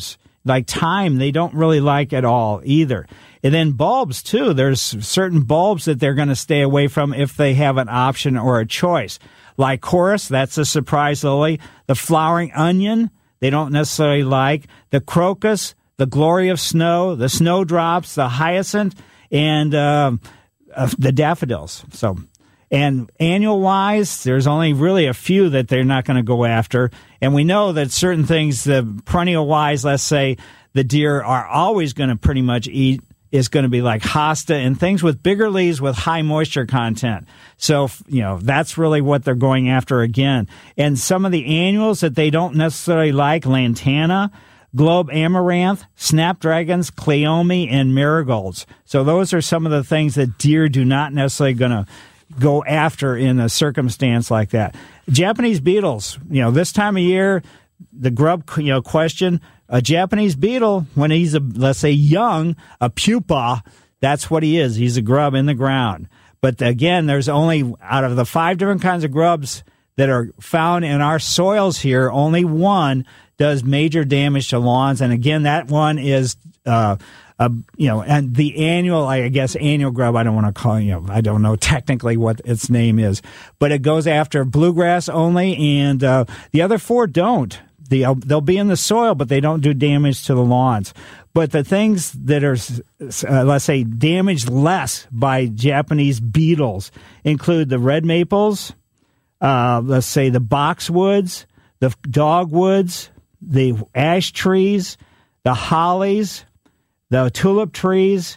Speaker 2: like thyme, they don't really like at all either. And then bulbs, too. There's certain bulbs that they're going to stay away from if they have an option or a choice. Lycoris, that's a surprise lily. The flowering onion, they don't necessarily like. The crocus, the glory of snow, the snowdrops, the hyacinth, and uh, uh, the daffodils. So, and annual-wise, there's only really a few that they're not going to go after. And we know that certain things, the perennial-wise, let's say, the deer are always going to pretty much eat, is going to be like hosta and things with bigger leaves with high moisture content. So, you know, that's really what they're going after again. And some of the annuals that they don't necessarily like, lantana, globe amaranth, snapdragons, cleome, and marigolds. So those are some of the things that deer do not necessarily going to go after in a circumstance like that. Japanese beetles, you know, this time of year, the grub, you know, question, a Japanese beetle, when he's, a, let's say, young, a pupa, that's what he is. He's a grub in the ground. But again, there's only, out of the five different kinds of grubs that are found in our soils here, only one does major damage to lawns. And again, that one is, uh, uh, you know, and the annual, I guess, annual grub, I don't want to call it, you know, I don't know technically what its name is, but it goes after bluegrass only, and uh, the other four don't. The, they'll be in the soil, but they don't do damage to the lawns. But the things that are, uh, let's say, damaged less by Japanese beetles include the red maples, uh, let's say the boxwoods, the dogwoods, the ash trees, the hollies, the tulip trees,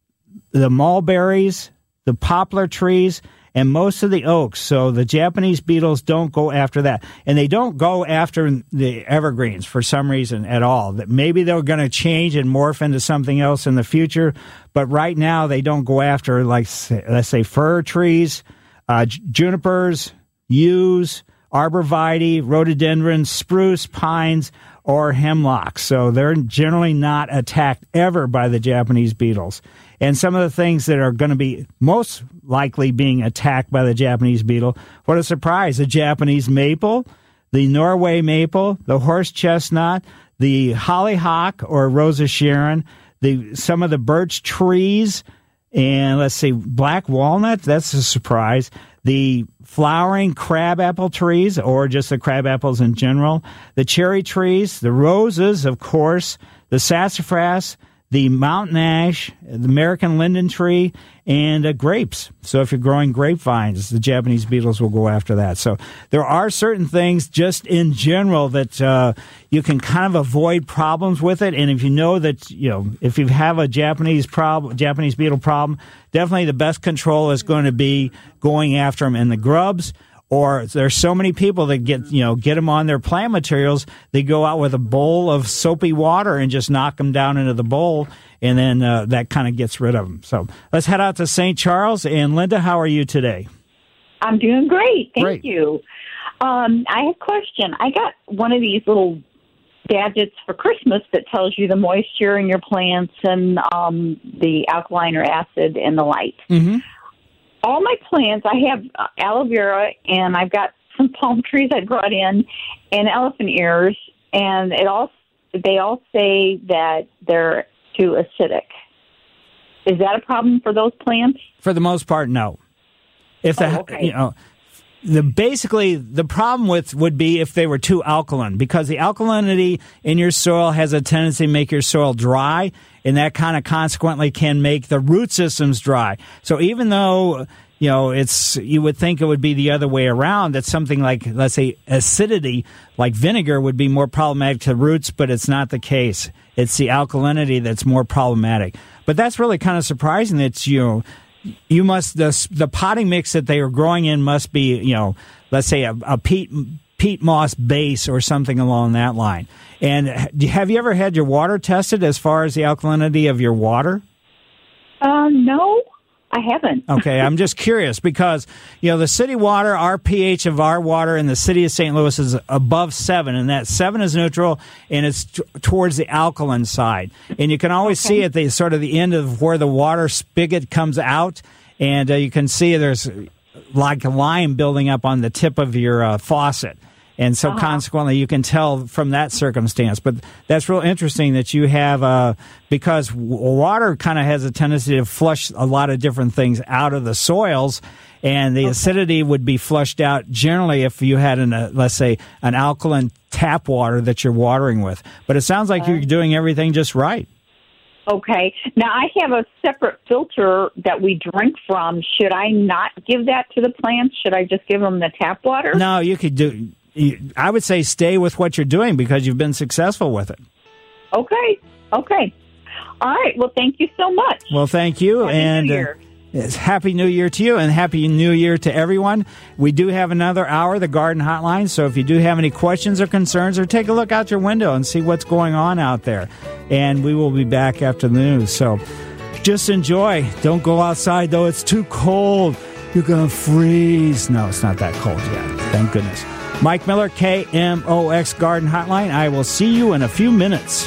Speaker 2: the mulberries, the poplar trees, and most of the oaks. So the Japanese beetles don't go after that. And they don't go after the evergreens for some reason at all. That maybe they're going to change and morph into something else in the future. But right now they don't go after, like, let's say, fir trees, uh, junipers, yews, arborvitae, rhododendrons, spruce, pines, or hemlocks. So they're generally not attacked ever by the Japanese beetles. And some of the things that are going to be most likely being attacked by the Japanese beetle, what a surprise, the Japanese maple, the Norway maple, the horse chestnut, the hollyhock or Rosa Sharon, the some of the birch trees, and let's see, black walnut, that's a surprise, the flowering crabapple trees, or just the crabapples in general, the cherry trees, the roses, of course, the sassafras, the mountain ash, the American linden tree, and uh, grapes. So if you're growing grapevines, the Japanese beetles will go after that. So there are certain things just in general that uh, you can kind of avoid problems with it. And if you know that, you know, if you have a Japanese problem, Japanese beetle problem, definitely the best control is going to be going after them in the grubs. Or there's so many people that get, you know, get them on their plant materials, they go out with a bowl of soapy water and just knock them down into the bowl, and then uh, that kind of gets rid of them. So let's head out to Saint Charles. And Linda, how are you today?
Speaker 10: I'm doing great. Thank
Speaker 2: great.
Speaker 10: you. Um, I have a question. I got one of these little gadgets for Christmas that tells you the moisture in your plants and um, the alkaline or acid and the light.
Speaker 2: Mm-hmm.
Speaker 10: All my plants, I have aloe vera, and I've got some palm trees I brought in, and elephant ears, and it all they all say that they're too acidic. Is that a problem for those plants?
Speaker 2: For the most part, no. If the,
Speaker 10: oh, okay.
Speaker 2: you know, the basically the problem with would be if they were too alkaline, because the alkalinity in your soil has a tendency to make your soil dry, and that kind of consequently can make the root systems dry. So even though, you know, it's, you would think it would be the other way around, that something like, let's say, acidity, like vinegar, would be more problematic to roots, but it's not the case. It's the alkalinity that's more problematic. But that's really kind of surprising that, you know, you must, the, the potting mix that they are growing in must be, you know, let's say a, a peat, peat moss base or something along that line. And have you ever had your water tested as far as the alkalinity of your water?
Speaker 10: Uh, no, I haven't.
Speaker 2: Okay, I'm just curious because, you know, the city water, our pH of our water in the city of Saint Louis is above seven, and that seven is neutral, and it's t- towards the alkaline side. And you can always okay. see at the sort of the end of where the water spigot comes out, and uh, you can see there's like a lime building up on the tip of your uh, faucet. And so
Speaker 10: Uh-huh.
Speaker 2: consequently, you can tell from that circumstance. But that's real interesting that you have, uh, because w- water kind of has a tendency to flush a lot of different things out of the soils. And the acidity would be flushed out generally if you had, an, uh, let's say, an alkaline tap water that you're watering with. But it sounds like you're doing everything just right.
Speaker 10: Okay. Now, I have a separate filter that we drink from. Should I not give that to the plants? Should I just give them the tap water?
Speaker 2: No, you could do. You, I would say stay with what you're doing because you've been successful with it.
Speaker 10: Okay. Okay. All right. Well, thank you so much.
Speaker 2: Well, thank you.
Speaker 10: Happy
Speaker 2: and
Speaker 10: New
Speaker 2: uh,
Speaker 10: Year.
Speaker 2: Yes, Happy New Year to you, and Happy New Year to everyone. We do have another hour, the Garden Hotline, so if you do have any questions or concerns, or take a look out your window and see what's going on out there. And we will be back after the news. So just enjoy. Don't go outside, though. It's too cold. You're going to freeze. No, it's not that cold yet. Thank goodness. Mike Miller, K M O X Garden Hotline. I will see you in a few minutes.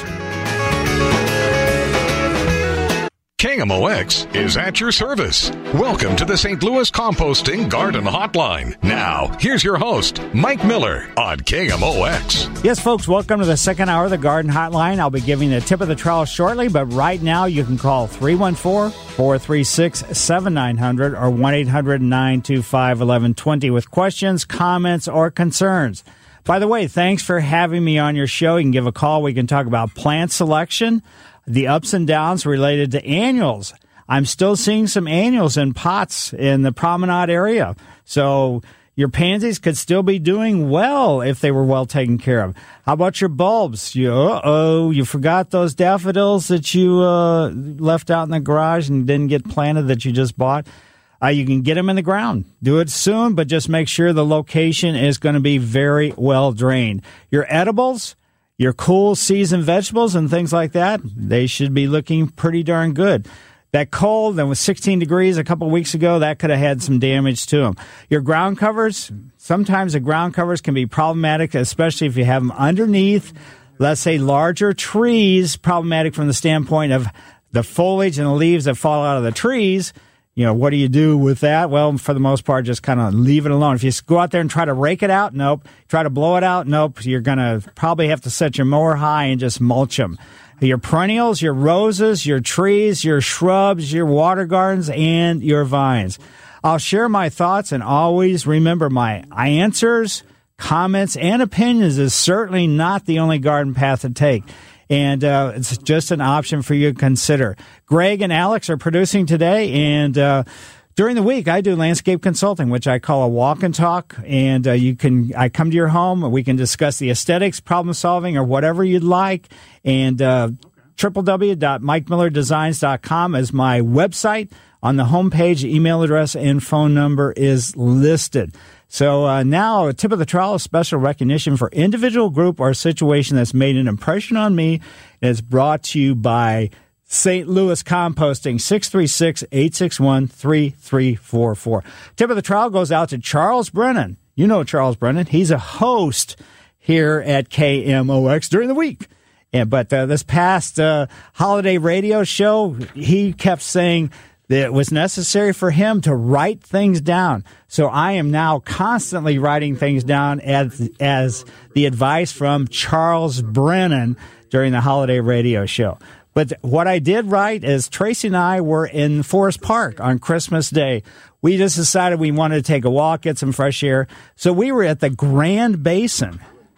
Speaker 1: K M O X is at your service. Welcome to the Saint Louis Composting Garden Hotline. Now, here's your host, Mike Miller on K M O X.
Speaker 2: Yes, folks, welcome to the second hour of the Garden Hotline. I'll be giving the tip of the trowel shortly, but right now you can call three one four, four three six, seven nine zero zero or one eight hundred, nine two five, one one two zero with questions, comments, or concerns. By the way, thanks for having me on your show. You can give a call. We can talk about plant selection, the ups and downs related to annuals. I'm still seeing some annuals in pots in the promenade area. So your pansies could still be doing well if they were well taken care of. How about your bulbs? You, uh-oh, you forgot those daffodils that you uh, left out in the garage and didn't get planted that you just bought? Uh, you can get them in the ground. Do it soon, but just make sure the location is going to be very well drained. Your edibles, your cool season vegetables and things like that, they should be looking pretty darn good. That cold that was sixteen degrees a couple of weeks ago, that could have had some damage to them. Your ground covers, sometimes the ground covers can be problematic, especially if you have them underneath, let's say, larger trees, problematic from the standpoint of the foliage and the leaves that fall out of the trees. You know, what do you do with that? Well, for the most part, just kind of leave it alone. If you go out there and try to rake it out, nope. Try to blow it out, nope. You're going to probably have to set your mower high and just mulch them. Your perennials, your roses, your trees, your shrubs, your water gardens, and your vines. I'll share my thoughts, and always remember my answers, comments, and opinions is certainly not the only garden path to take. And uh, it's just an option for you to consider. Greg and Alex are producing today, and uh, during the week I do landscape consulting, which I call a walk and talk. And uh, you can, I come to your home, we can discuss the aesthetics, problem solving, or whatever you'd like. And uh, w w w dot mike miller designs dot com is my website. On the homepage, email address and phone number is listed. So uh, now, a tip of the trowel, special recognition for individual, group, or situation that's made an impression on me. It's brought to you by Saint Louis Composting, six three six, eight six one, three three four four. Tip of the trowel goes out to Charles Brennan. You know Charles Brennan. He's a host here at K M O X during the week. And, but uh, this past uh, holiday radio show, he kept saying that it was necessary for him to write things down. So I am now constantly writing things down as, as the advice from Charles Brennan during the holiday radio show. But what I did write is Tracy and I were in Forest Park on Christmas Day. We just decided we wanted to take a walk, get some fresh air. So we were at the Grand Basin,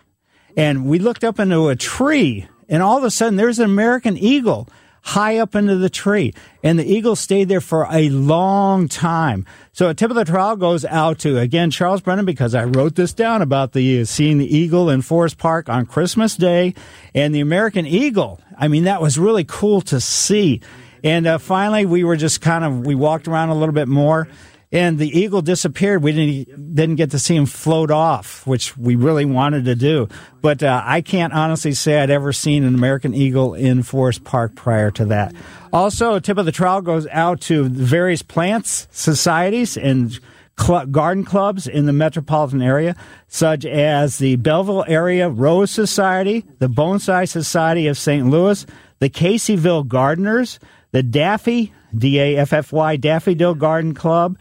Speaker 2: and we looked up into a tree, and all of a sudden there's an American eagle high up into the tree, and the eagle stayed there for a long time. So a tip of the trowel goes out to, again, Charles Brennan, because I wrote this down about the uh, seeing the eagle in Forest Park on Christmas Day, and the American eagle. I mean, that was really cool to see. And uh, finally, we were just kind of, we walked around a little bit more, and the eagle disappeared. We didn't didn't get to see him float off, which we really wanted to do. But uh, I can't honestly say I'd ever seen an American eagle in Forest Park prior to that. Also, a tip of the trowel goes out to various plants societies and cl- garden clubs in the metropolitan area, such as the Belleville Area Rose Society, the Bonsai Society of Saint Louis, the Caseyville Gardeners, the Daffy, D A F F Y, Daffodil Garden Club,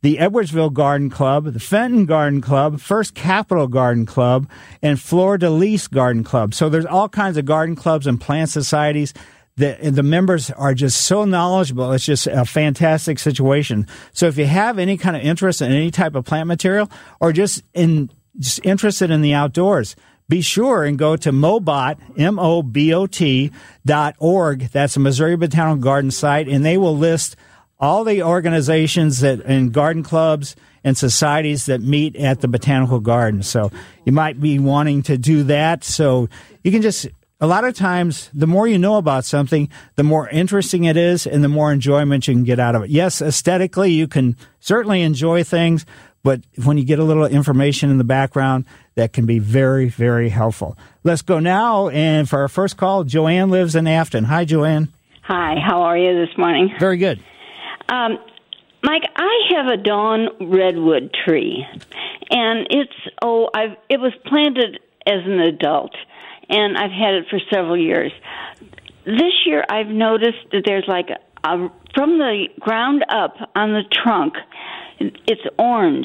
Speaker 2: the Edwardsville Garden Club, the Fenton Garden Club, First Capital Garden Club, and Fleur de Lis Garden Club. So there's all kinds of garden clubs and plant societies. The, the members are just so knowledgeable. It's just a fantastic situation. So if you have any kind of interest in any type of plant material or just in just interested in the outdoors, be sure and go to Mobot, M O B O T dot org. That's the Missouri Botanical Garden site, and they will list all the organizations that and garden clubs and societies that meet at the Botanical Garden. So you might be wanting to do that. So you can just, a lot of times, the more you know about something, the more interesting it is and the more enjoyment you can get out of it. Yes, aesthetically, you can certainly enjoy things, but when you get a little information in the background, that can be very, very helpful. Let's go now, and for our first call, Joanne lives in Afton. Hi, Joanne.
Speaker 11: Hi, how are you this morning?
Speaker 2: Very good.
Speaker 11: Um, Mike, I have a dawn redwood tree, and it's, oh, I've it was planted as an adult, and I've had it for several years. This year, I've noticed that there's like, a, a, from the ground up on the trunk, it's orange,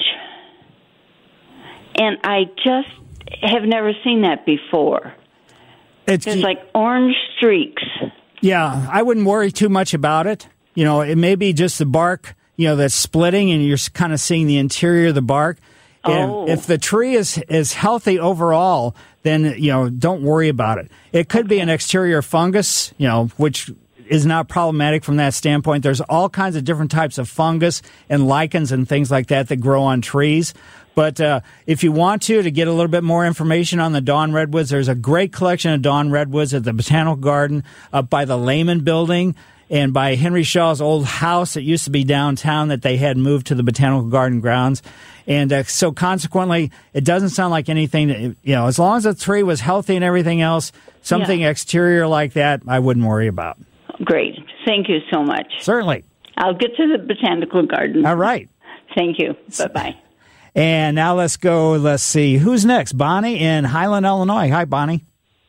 Speaker 11: and I just have never seen that before.
Speaker 2: It's,
Speaker 11: There's like orange streaks.
Speaker 2: Yeah, I wouldn't worry too much about it. You know, it may be just the bark, you know, that's splitting and you're kind of seeing the interior of the bark. And
Speaker 11: oh.
Speaker 2: if the tree is, is healthy overall, then, you know, don't worry about it. It could okay. be an exterior fungus, you know, which is not problematic from that standpoint. There's all kinds of different types of fungus and lichens and things like that that grow on trees. But uh, if you want to, to get a little bit more information on the dawn redwoods, there's a great collection of dawn redwoods at the Botanical Garden up by the Lehman Building and by Henry Shaw's old house that used to be downtown that they had moved to the Botanical Garden grounds. And uh, so consequently, it doesn't sound like anything, that, you know, as long as the tree was healthy and everything else, something yeah. exterior like that, I wouldn't worry about.
Speaker 11: Great. Thank you so much.
Speaker 2: Certainly.
Speaker 11: I'll get to the Botanical Garden.
Speaker 2: All right.
Speaker 11: Thank you. Bye-bye.
Speaker 2: And now let's go, let's see, who's next? Bonnie in Highland, Illinois. Hi, Bonnie.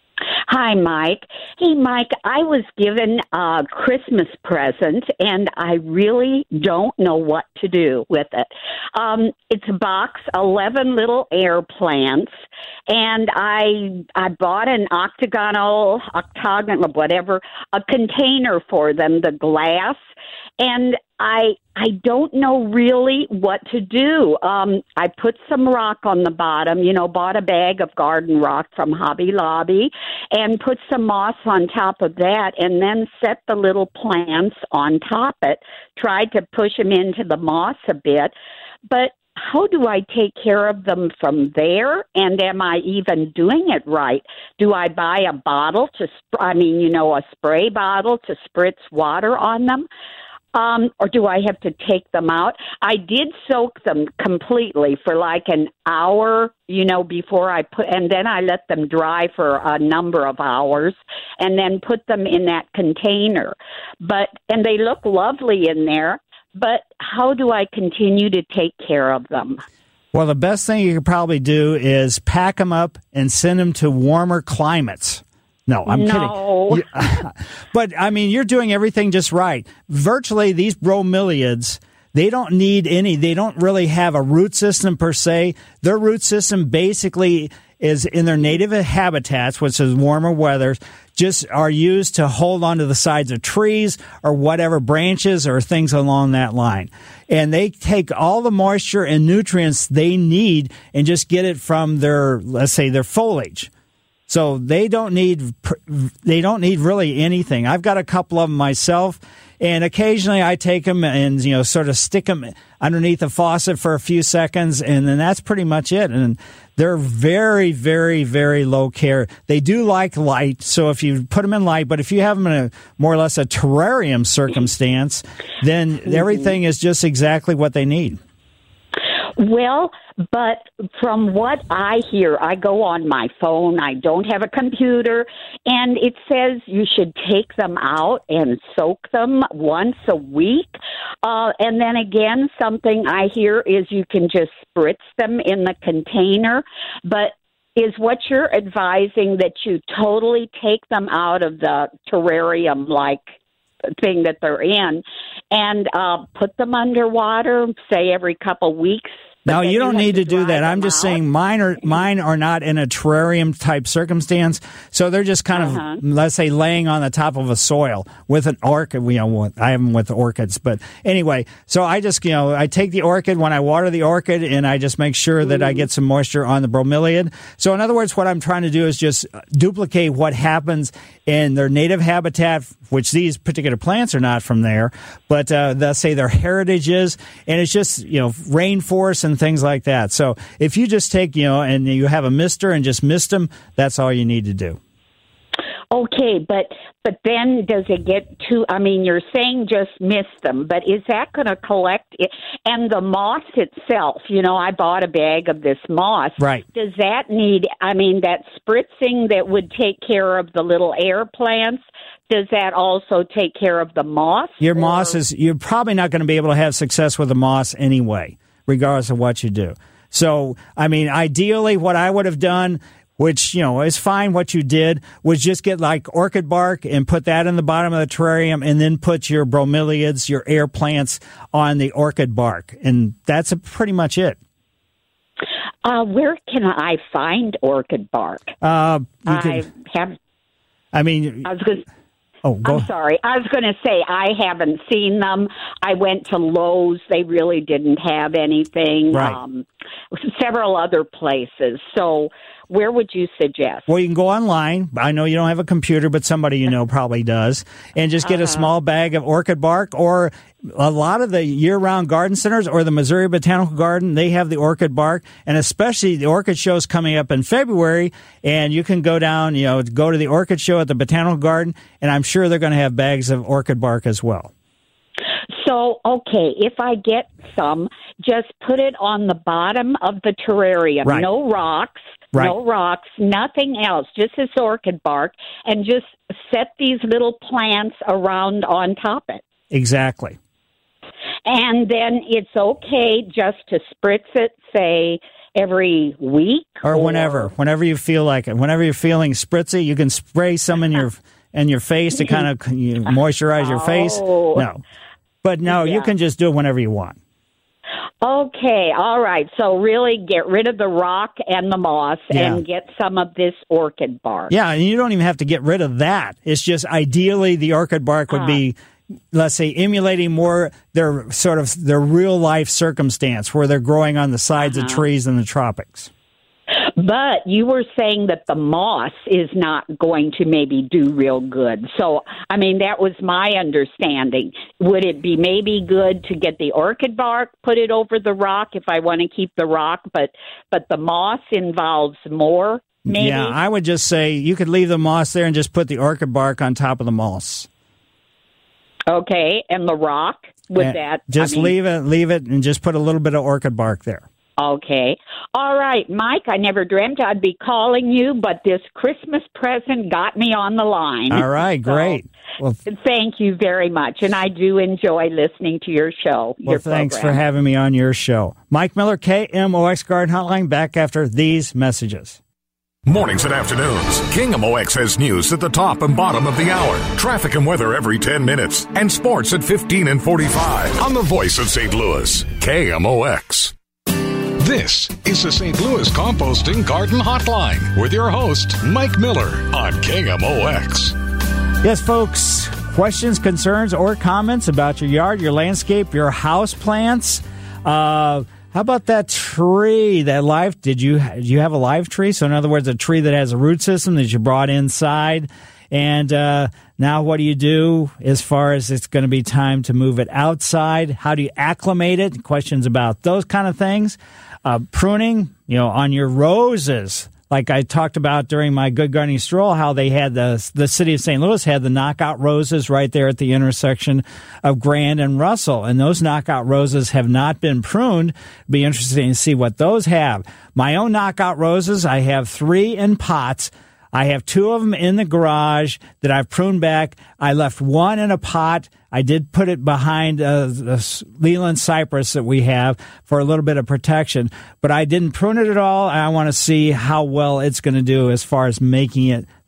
Speaker 12: Hi, Mike. Hey, Mike, I was given a Christmas present, and I really don't know what to do with it. Um, it's a box, eleven little air plants, and I I bought an octagonal, octagonal, whatever, a container for them, the glass, and I I don't know really what to do. Um, I put some rock on the bottom, you know, bought a bag of garden rock from Hobby Lobby and put some moss on top of that and then set the little plants on top it, tried to push them into the moss a bit. But how do I take care of them from there? And am I even doing it right? Do I buy a bottle to, sp- I mean, you know, a spray bottle to spritz water on them? Um, or do I have to take them out? I did soak them completely for like an hour, you know, before I put, and then I let them dry for a number of hours and then put them in that container. But, and they look lovely in there, but how do I continue to take care of them?
Speaker 2: Well, the best thing you could probably do is pack them up and send them to warmer climates. No, I'm
Speaker 12: no.
Speaker 2: kidding. But, I mean, you're doing everything just right. Virtually, these bromeliads, they don't need any, they don't really have a root system per se. Their root system basically is in their native habitats, which is warmer weather, just are used to hold onto the sides of trees or whatever, branches or things along that line. And they take all the moisture and nutrients they need and just get it from their, let's say, their foliage. So they don't need they don't need really anything. I've got a couple of them myself, and occasionally I take them and, you know, sort of stick them underneath the faucet for a few seconds, and then that's pretty much it. And they're very, very, very low care. They do like light, so if you put them in light, but if you have them in a more or less a terrarium circumstance, then everything is just exactly what they need.
Speaker 12: Well, but from what I hear, I go on my phone, I don't have a computer, and it says you should take them out and soak them once a week. Uh, and then again, something I hear is you can just spritz them in the container. But is what you're advising that you totally take them out of the terrarium like thing that they're in, and uh, put them underwater, say every couple weeks.
Speaker 2: No, you don't
Speaker 12: you
Speaker 2: need to,
Speaker 12: to
Speaker 2: do that. I'm just
Speaker 12: out.
Speaker 2: saying mine are mine are not in a terrarium type circumstance, so they're just kind
Speaker 12: uh-huh.
Speaker 2: of, let's say, laying on the top of a soil with an orchid. You know, I have them with the orchids, but anyway, so I just, you know, I take the orchid when I water the orchid, and I just make sure that I get some moisture on the bromeliad. So in other words, what I'm trying to do is just duplicate what happens in their native habitat, which these particular plants are not from there, but uh, they'll say their heritage is, and it's just, you know, rainforest and things like that. So if you just take, you know, and you have a mister and just mist them, that's all you need to do.
Speaker 12: Okay, but but then does it get too, I mean, you're saying just mist them, but is that going to collect it? And the moss itself, you know, I bought a bag of this moss.
Speaker 2: Right.
Speaker 12: Does that need, I mean, that spritzing that would take care of the little air plants, does that also take care of the moss?
Speaker 2: Your
Speaker 12: or?
Speaker 2: moss is, you're probably not going to be able to have success with the moss anyway, regardless of what you do. So, I mean, ideally what I would have done, which, you know, is fine what you did, was just get like orchid bark and put that in the bottom of the terrarium and then put your bromeliads, your air plants on the orchid bark. And that's a, pretty much it.
Speaker 12: Uh, where can I find orchid bark?
Speaker 2: Uh, you
Speaker 12: I
Speaker 2: can,
Speaker 12: have.
Speaker 2: I mean,
Speaker 12: I was going to.
Speaker 2: Oh, go.
Speaker 12: I'm sorry. I was going to say I haven't seen them. I went to Lowe's. They really didn't have anything.
Speaker 2: Right.
Speaker 12: Um, several other places. So where would you suggest?
Speaker 2: Well, you can go online. I know you don't have a computer, but somebody you know probably does. And just get
Speaker 12: uh-huh.
Speaker 2: a small bag of orchid bark, or a lot of the year-round garden centers or the Missouri Botanical Garden, they have the orchid bark. And especially the orchid show's coming up in February. And you can go down, you know, go to the orchid show at the Botanical Garden, and I'm sure they're going to have bags of orchid bark as well.
Speaker 12: So, okay, if I get some, just put it on the bottom of the terrarium.
Speaker 2: Right.
Speaker 12: No rocks.
Speaker 2: Right.
Speaker 12: No rocks, nothing else, just this orchid bark, and just set these little plants around on top of it.
Speaker 2: Exactly.
Speaker 12: And then it's okay just to spritz it, say, every week?
Speaker 2: Or, or whenever, whenever you feel like it. Whenever you're feeling spritzy, you can spray some in your in your face to kind of you moisturize your face.
Speaker 12: Oh.
Speaker 2: No. But no,
Speaker 12: Yeah.
Speaker 2: you can just do it whenever you want.
Speaker 12: Okay, all right. So really get rid of the rock and the moss
Speaker 2: Yeah.
Speaker 12: and get some of this orchid bark.
Speaker 2: Yeah, and you don't even have to get rid of that. It's just ideally the orchid bark would
Speaker 12: Ah.
Speaker 2: be, let's say, emulating more their sort of their real life circumstance where they're growing on the sides
Speaker 12: Uh-huh.
Speaker 2: of trees in the tropics.
Speaker 12: But you were saying that the moss is not going to maybe do real good. So, I mean, that was my understanding. Would it be maybe good to get the orchid bark, put it over the rock if I want to keep the rock, but but the moss involves more, maybe?
Speaker 2: Yeah, I would just say you could leave the moss there and just put the orchid bark on top of the moss.
Speaker 12: Okay, and the rock, would
Speaker 2: And
Speaker 12: that...
Speaker 2: Just
Speaker 12: I mean,
Speaker 2: leave it, leave it, and just put a little bit of orchid bark there.
Speaker 12: Okay. All right, Mike, I never dreamt I'd be calling you, but this Christmas present got me on the line.
Speaker 2: All right,
Speaker 12: So,
Speaker 2: great. Well,
Speaker 12: thank you very much, and I do enjoy listening to your show.
Speaker 2: well
Speaker 12: your
Speaker 2: thanks
Speaker 12: program.
Speaker 2: for having me on your show. Mike Miller, K M O X Garden Hotline, back after these messages.
Speaker 1: Mornings and afternoons, K M O X has news at the top and bottom of the hour, traffic and weather every ten minutes, and sports at fifteen and forty-five on the voice of Saint Louis, K M O X. This is the Saint Louis Composting Garden Hotline with your host, Mike Miller on K M O X.
Speaker 2: Yes, folks, questions, concerns, or comments about your yard, your landscape, your house plants. Uh, how about that tree, that live, did you, did you have a live tree? So in other words, a tree that has a root system that you brought inside. And uh, now what do you do as far as it's going to be time to move it outside? How do you acclimate it? Questions about those kind of things. Uh, pruning, you know, on your roses, like I talked about during my Good Gardening Stroll, how they had the the city of Saint Louis had the knockout roses right there at the intersection of Grand and Russell, and those knockout roses have not been pruned. It'd be interesting to see what those have. My own knockout roses, I have three in pots. I have two of them in the garage that I've pruned back. I left one in a pot. I did put it behind uh, the Leland cypress that we have for a little bit of protection, but I didn't prune it at all. I want to see how well it's going to do as far as making it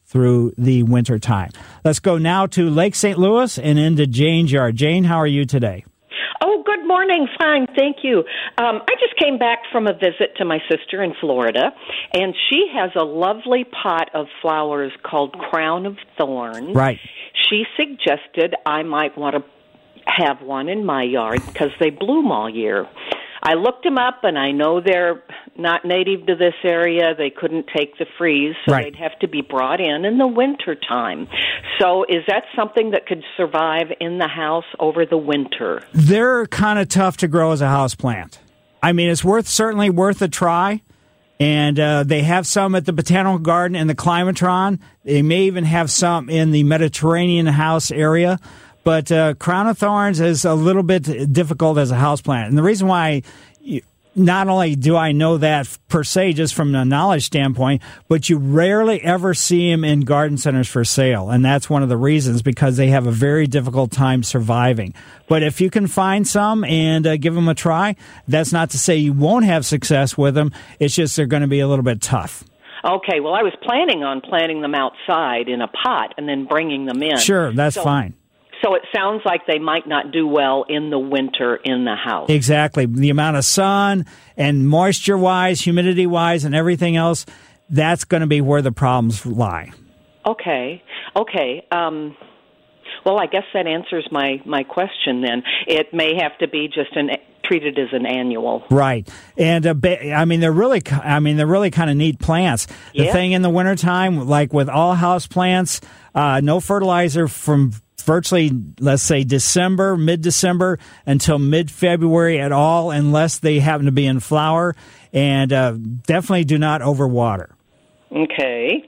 Speaker 2: through the winter time. Let's go now to Lake Saint Louis and into Jane's yard. Jane, how are you today?
Speaker 13: Oh, good morning. Fine, thank you. Um, I just came back from a visit to my sister in Florida, and she has a lovely pot of flowers called Crown of Thorns.
Speaker 2: Right.
Speaker 13: She suggested I might want to have one in my yard because they bloom all year. I looked them up, and I know they're not native to this area. They couldn't take the freeze, so
Speaker 2: right.
Speaker 13: they'd have to be brought in in the winter time. So is that something that could survive in the house over the winter?
Speaker 2: They're kind of tough to grow as a house plant. I mean, it's worth certainly worth a try. And uh, they have some at the Botanical Garden and the Climatron. They may even have some in the Mediterranean house area. But uh, Crown of Thorns is a little bit difficult as a houseplant. And the reason why, not only do I know that per se just from a knowledge standpoint, but you rarely ever see them in garden centers for sale. And that's one of the reasons, because they have a very difficult time surviving. But if you can find some and uh, give them a try, that's not to say you won't have success with them. It's just they're going to be a little bit tough.
Speaker 13: Okay, well, I was planning on planting them outside in a pot and then bringing them in.
Speaker 2: Sure, that's
Speaker 13: so-
Speaker 2: fine.
Speaker 13: So it sounds like they might not do well in the winter in the house.
Speaker 2: Exactly. The amount of sun and moisture-wise, humidity-wise, and everything else, that's going to be where the problems lie.
Speaker 13: Okay. Okay. Um, well, I guess that answers my, my question then. It may have to be just an treated as an annual.
Speaker 2: Right. And uh, I mean they're really I mean they're really kind of neat plants. The
Speaker 13: yeah.
Speaker 2: thing in the wintertime, like with all house plants, uh, no fertilizer from virtually, let's say, December, mid-December until mid-February at all, unless they happen to be in flower, and uh, definitely do not overwater.
Speaker 13: Okay.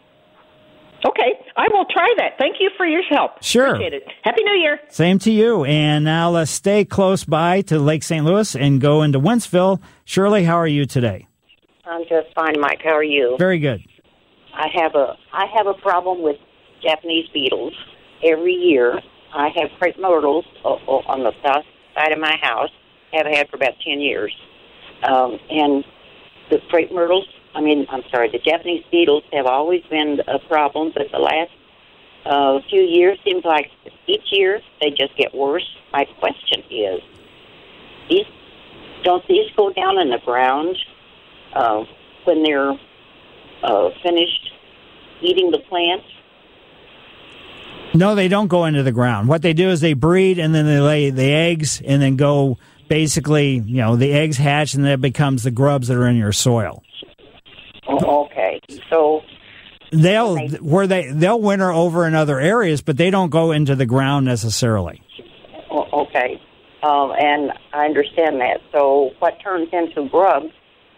Speaker 13: Okay, I will try that. Thank you for your help.
Speaker 2: Sure.
Speaker 13: Appreciate it. Happy New Year.
Speaker 2: Same to you. And now let's stay close by to Lake Saint Louis and go into Wentzville. Shirley, how are you today?
Speaker 14: I'm just fine, Mike. How are you?
Speaker 2: Very good.
Speaker 14: I have a I have a problem with Japanese beetles. Every year, I have crepe myrtles on the south side of my house. Have had for about ten years, um, and the crepe myrtles. I mean, I'm sorry, the Japanese beetles have always been a problem, but the last uh, few years seems like each year they just get worse. My question is, these don't these go down in the ground uh, when they're uh, finished eating the plants?
Speaker 2: No, they don't go into the ground. What they do is they breed, and then they lay the eggs, and then go basically, you know, the eggs hatch, and then it becomes the grubs that are in your soil.
Speaker 14: Oh, okay, so
Speaker 2: they'll where they they'll winter over in other areas, but they don't go into the ground necessarily.
Speaker 14: Oh, okay, um, and I understand that. So, what turns into grubs?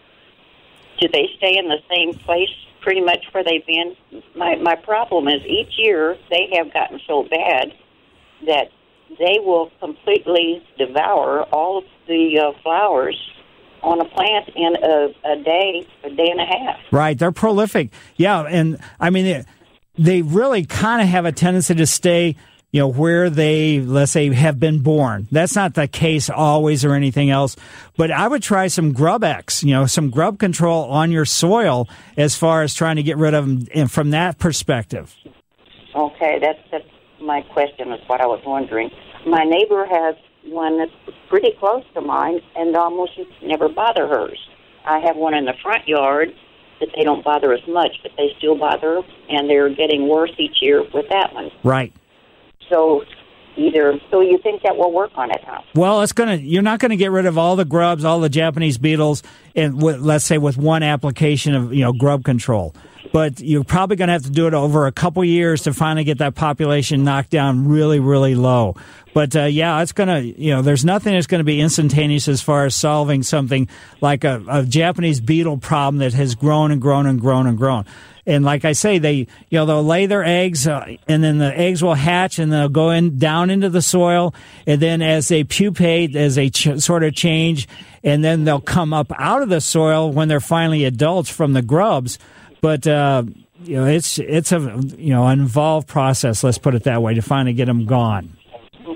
Speaker 14: Do they stay in the same place pretty much where they've been? My my problem is each year they have gotten so bad that they will completely devour all of the uh, flowers on a plant in a, a day, a day and a half.
Speaker 2: Right, they're prolific. Yeah, and I mean, they, they really kind of have a tendency to stay, you know, where they, let's say, have been born. That's not the case always or anything else. But I would try some GrubX, you know, some grub control on your soil as far as trying to get rid of them and from that perspective.
Speaker 14: Okay, that's, that's my question, is what I was wondering. My neighbor has one that's pretty close to mine and almost never bother hers. I have one in the front yard that they don't bother as much, but they still bother, and they're getting worse each year with that one.
Speaker 2: Right.
Speaker 14: So either, so you think that will work on it, huh?
Speaker 2: Well, it's gonna. You're not going to get rid of all the grubs, all the Japanese beetles, and with, let's say with one application of you know grub control. But you're probably going to have to do it over a couple years to finally get that population knocked down really, really low. But uh, yeah, it's going to. You know, there's nothing that's going to be instantaneous as far as solving something like a, a Japanese beetle problem that has grown and grown and grown and grown. And like I say, they, you know, they'll lay their eggs, uh, and then the eggs will hatch, and they'll go in down into the soil, and then as they pupate, as they ch- sort of change, and then they'll come up out of the soil when they're finally adults from the grubs. But uh, you know, it's it's a you know an involved process. Let's put it that way to finally get them gone.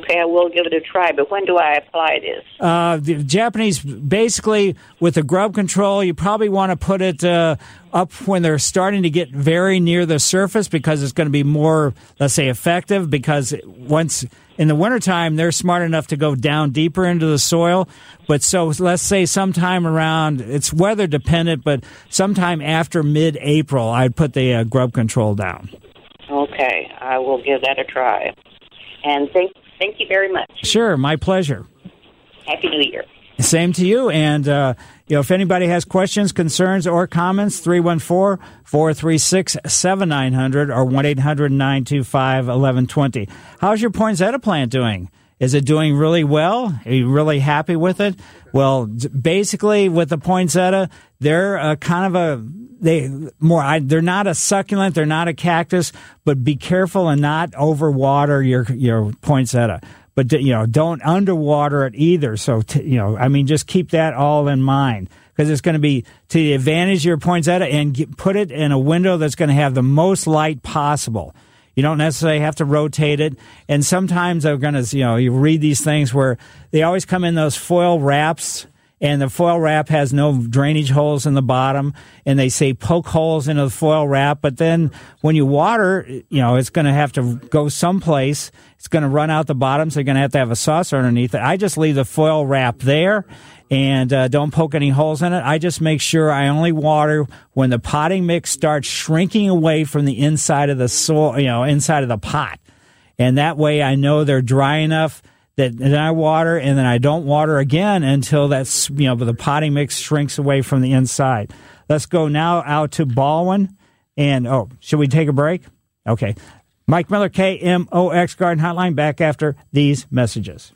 Speaker 14: Okay, I will give it a try, but when do I apply this?
Speaker 2: Uh, the Japanese, basically, with the grub control, you probably want to put it uh, up when they're starting to get very near the surface because it's going to be more, let's say, effective. Because once in the wintertime, they're smart enough to go down deeper into the soil. But so let's say sometime around, it's weather dependent, but sometime after mid-April, I'd put the uh, grub control down.
Speaker 14: Okay, I will give that a try. And thank thank you very much.
Speaker 2: Sure, my pleasure.
Speaker 14: Happy New Year.
Speaker 2: Same to you. And, uh, you know, if anybody has questions, concerns, or comments, three one four, four three six, seven nine zero zero or one eight hundred, nine two five, one one two zero. How's your poinsettia plant doing? Is it doing really well? Are you really happy with it? Well, basically, with the poinsettia, they're a kind of a they more. I, they're not a succulent. They're not a cactus. But be careful and not overwater your your poinsettia. But you know, don't underwater it either. So t- you know, I mean, just keep that all in mind because it's going to be to the advantage of your poinsettia, and get, put it in a window that's going to have the most light possible. You don't necessarily have to rotate it. And sometimes they're going to, you know, you read these things where they always come in those foil wraps, and the foil wrap has no drainage holes in the bottom, and they say poke holes into the foil wrap. But then when you water, you know, it's going to have to go someplace. It's going to run out the bottom, so you're going to have to have a saucer underneath it. I just leave the foil wrap there. And uh, don't poke any holes in it. I just make sure I only water when the potting mix starts shrinking away from the inside of the soil, you know, inside of the pot. And that way I know they're dry enough that then I water, and then I don't water again until that's, you know, the potting mix shrinks away from the inside. Let's go now out to Baldwin. And, oh, should we take a break? Okay. Mike Miller, K M O X Garden Hotline, back after these messages.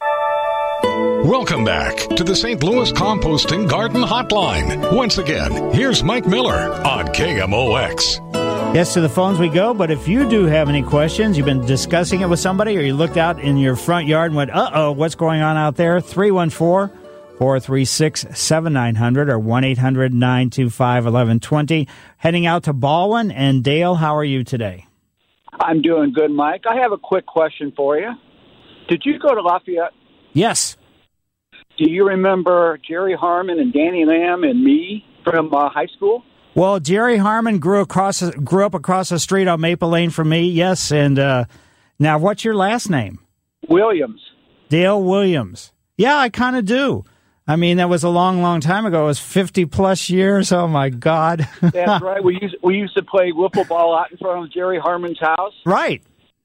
Speaker 1: Welcome back to the Saint Louis Composting Garden Hotline. Once again, here's Mike Miller on K M O X.
Speaker 2: Yes, to the phones we go, but if you do have any questions, you've been discussing it with somebody, or you looked out in your front yard and went, uh-oh, what's going on out there? three one four, four three six, seven nine zero zero or one eight hundred, nine two five, one one two zero. Heading out to Baldwin. And Dale, how are you today?
Speaker 15: I'm doing good, Mike. I have a quick question for you. Did you go to Lafayette?
Speaker 2: Yes.
Speaker 15: Do you remember Jerry Harmon and Danny Lamb and me from uh, high school?
Speaker 2: Well, Jerry Harmon grew across, grew up across the street on Maple Lane from me, yes. And uh, now, what's your last name?
Speaker 15: Williams.
Speaker 2: Dale Williams. Yeah, I kind of do. I mean, that was a long, long time ago. It was fifty-plus years. Oh, my God.
Speaker 15: That's right. We used, we used to play wiffle ball out in front of Jerry Harmon's house.
Speaker 2: Right.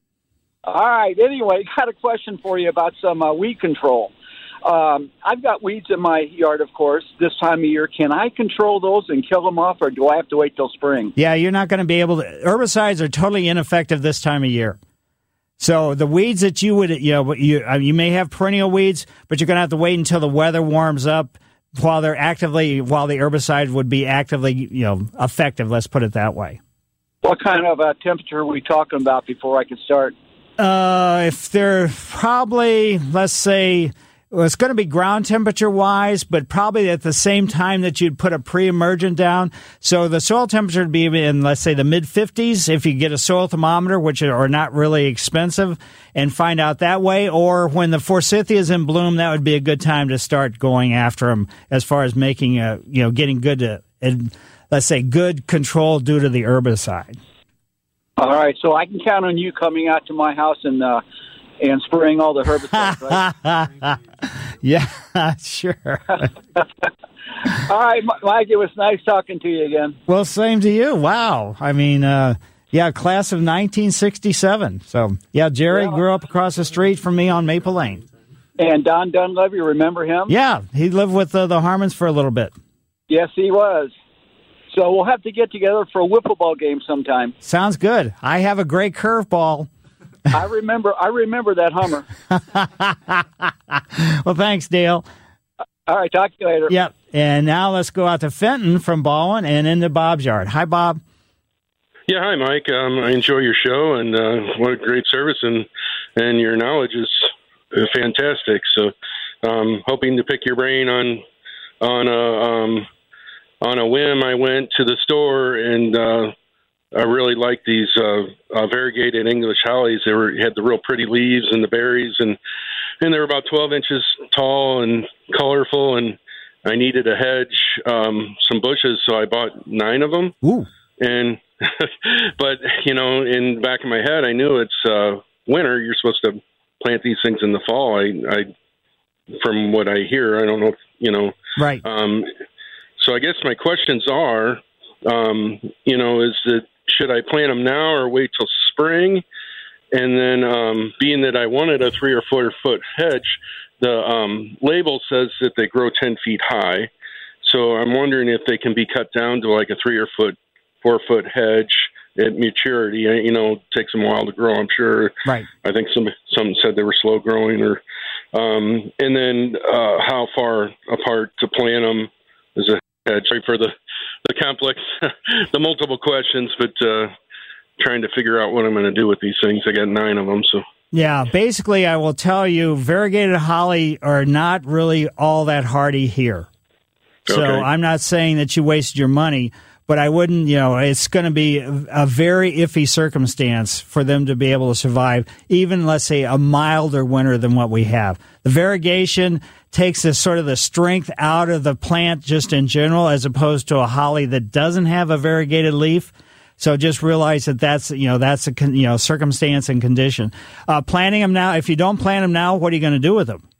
Speaker 15: All right. Anyway, got a question for you about some uh, weed control. Um, I've got weeds in my yard, of course, this time of year. Can I control those and kill them off, or do I have to wait till spring?
Speaker 2: Yeah, you're not going to be able to. Herbicides are totally ineffective this time of year. So the weeds that you would, you know, you, you may have perennial weeds, but you're going to have to wait until the weather warms up while they're actively, while the herbicide would be actively, you know, effective. Let's put it that way.
Speaker 15: What kind of uh, temperature are we talking about before I can start?
Speaker 2: Uh, if they're probably, let's say, well, it's going to be ground temperature wise, but probably at the same time that you'd put a pre-emergent down. So the soil temperature would be in, let's say, the mid fifties if you get a soil thermometer, which are not really expensive, and find out that way. Or when the forsythia is in bloom, that would be a good time to start going after them as far as making a, you know, getting good to, let's say, good control due to the herbicide.
Speaker 15: All right, so I can count on you coming out to my house and uh, and spraying all the herbicides, right?
Speaker 2: Yeah, sure.
Speaker 15: All right, Mike, it was nice talking to you again.
Speaker 2: Well, same to you. Wow. I mean, uh, yeah, class of nineteen sixty-seven. So, yeah, Jerry
Speaker 15: well,
Speaker 2: grew up across the street from me on Maple Lane.
Speaker 15: And Don Dunleavy, remember him?
Speaker 2: Yeah, he lived with uh, the Harmons for a little bit.
Speaker 15: Yes, he was. So we'll have to get together for a wiffle ball game sometime.
Speaker 2: Sounds good. I have a great curveball.
Speaker 15: I remember I remember that Hummer.
Speaker 2: Well, thanks, Dale.
Speaker 15: All right, talk to you later.
Speaker 2: Yep. And now let's go out to Fenton from Baldwin and into Bob's yard. Hi, Bob.
Speaker 16: Yeah, hi, Mike. Um, I enjoy your show, and uh, what a great service, and, and your knowledge is uh, fantastic. So um hoping to pick your brain on on a, um, on a whim. I went to the store, and uh, I really like these uh, uh, variegated English hollies. They were had the real pretty leaves and the berries, and and they're about twelve inches tall and colorful, and I needed a hedge, um, some bushes, so I bought nine of them.
Speaker 2: Ooh.
Speaker 16: And, but, you know, in the back of my head, I knew it's uh, winter. You're supposed to plant these things in the fall. I, I, from what I hear, I don't know if, you know.
Speaker 2: Right.
Speaker 16: Um, so I guess my questions are, um, you know, is that should I plant them now or wait till spring? And then, um, being that I wanted a three or four foot hedge, the um, label says that they grow ten feet high. So I'm wondering if they can be cut down to like a three or foot, four foot hedge at maturity. You know, it takes them a while to grow, I'm sure.
Speaker 2: Right.
Speaker 16: I think some some said they were slow growing, or um, and then uh, how far apart to plant them is a hedge. Sorry for the the complex, the multiple questions, but. Uh, trying to figure out what I'm going to do with these things. I got nine of them, so.
Speaker 2: Yeah, basically, I will tell you, variegated holly are not really all that hardy here. So
Speaker 16: Okay.
Speaker 2: I'm not saying that you wasted your money, but I wouldn't, you know, it's going to be a very iffy circumstance for them to be able to survive, even, let's say, a milder winter than what we have. The variegation takes this sort of the strength out of the plant just in general, as opposed to a holly that doesn't have a variegated leaf. So just realize that that's, you know, that's a, you know, circumstance and condition. Uh, planting them now, if you don't plant them now, what are you going to do with them?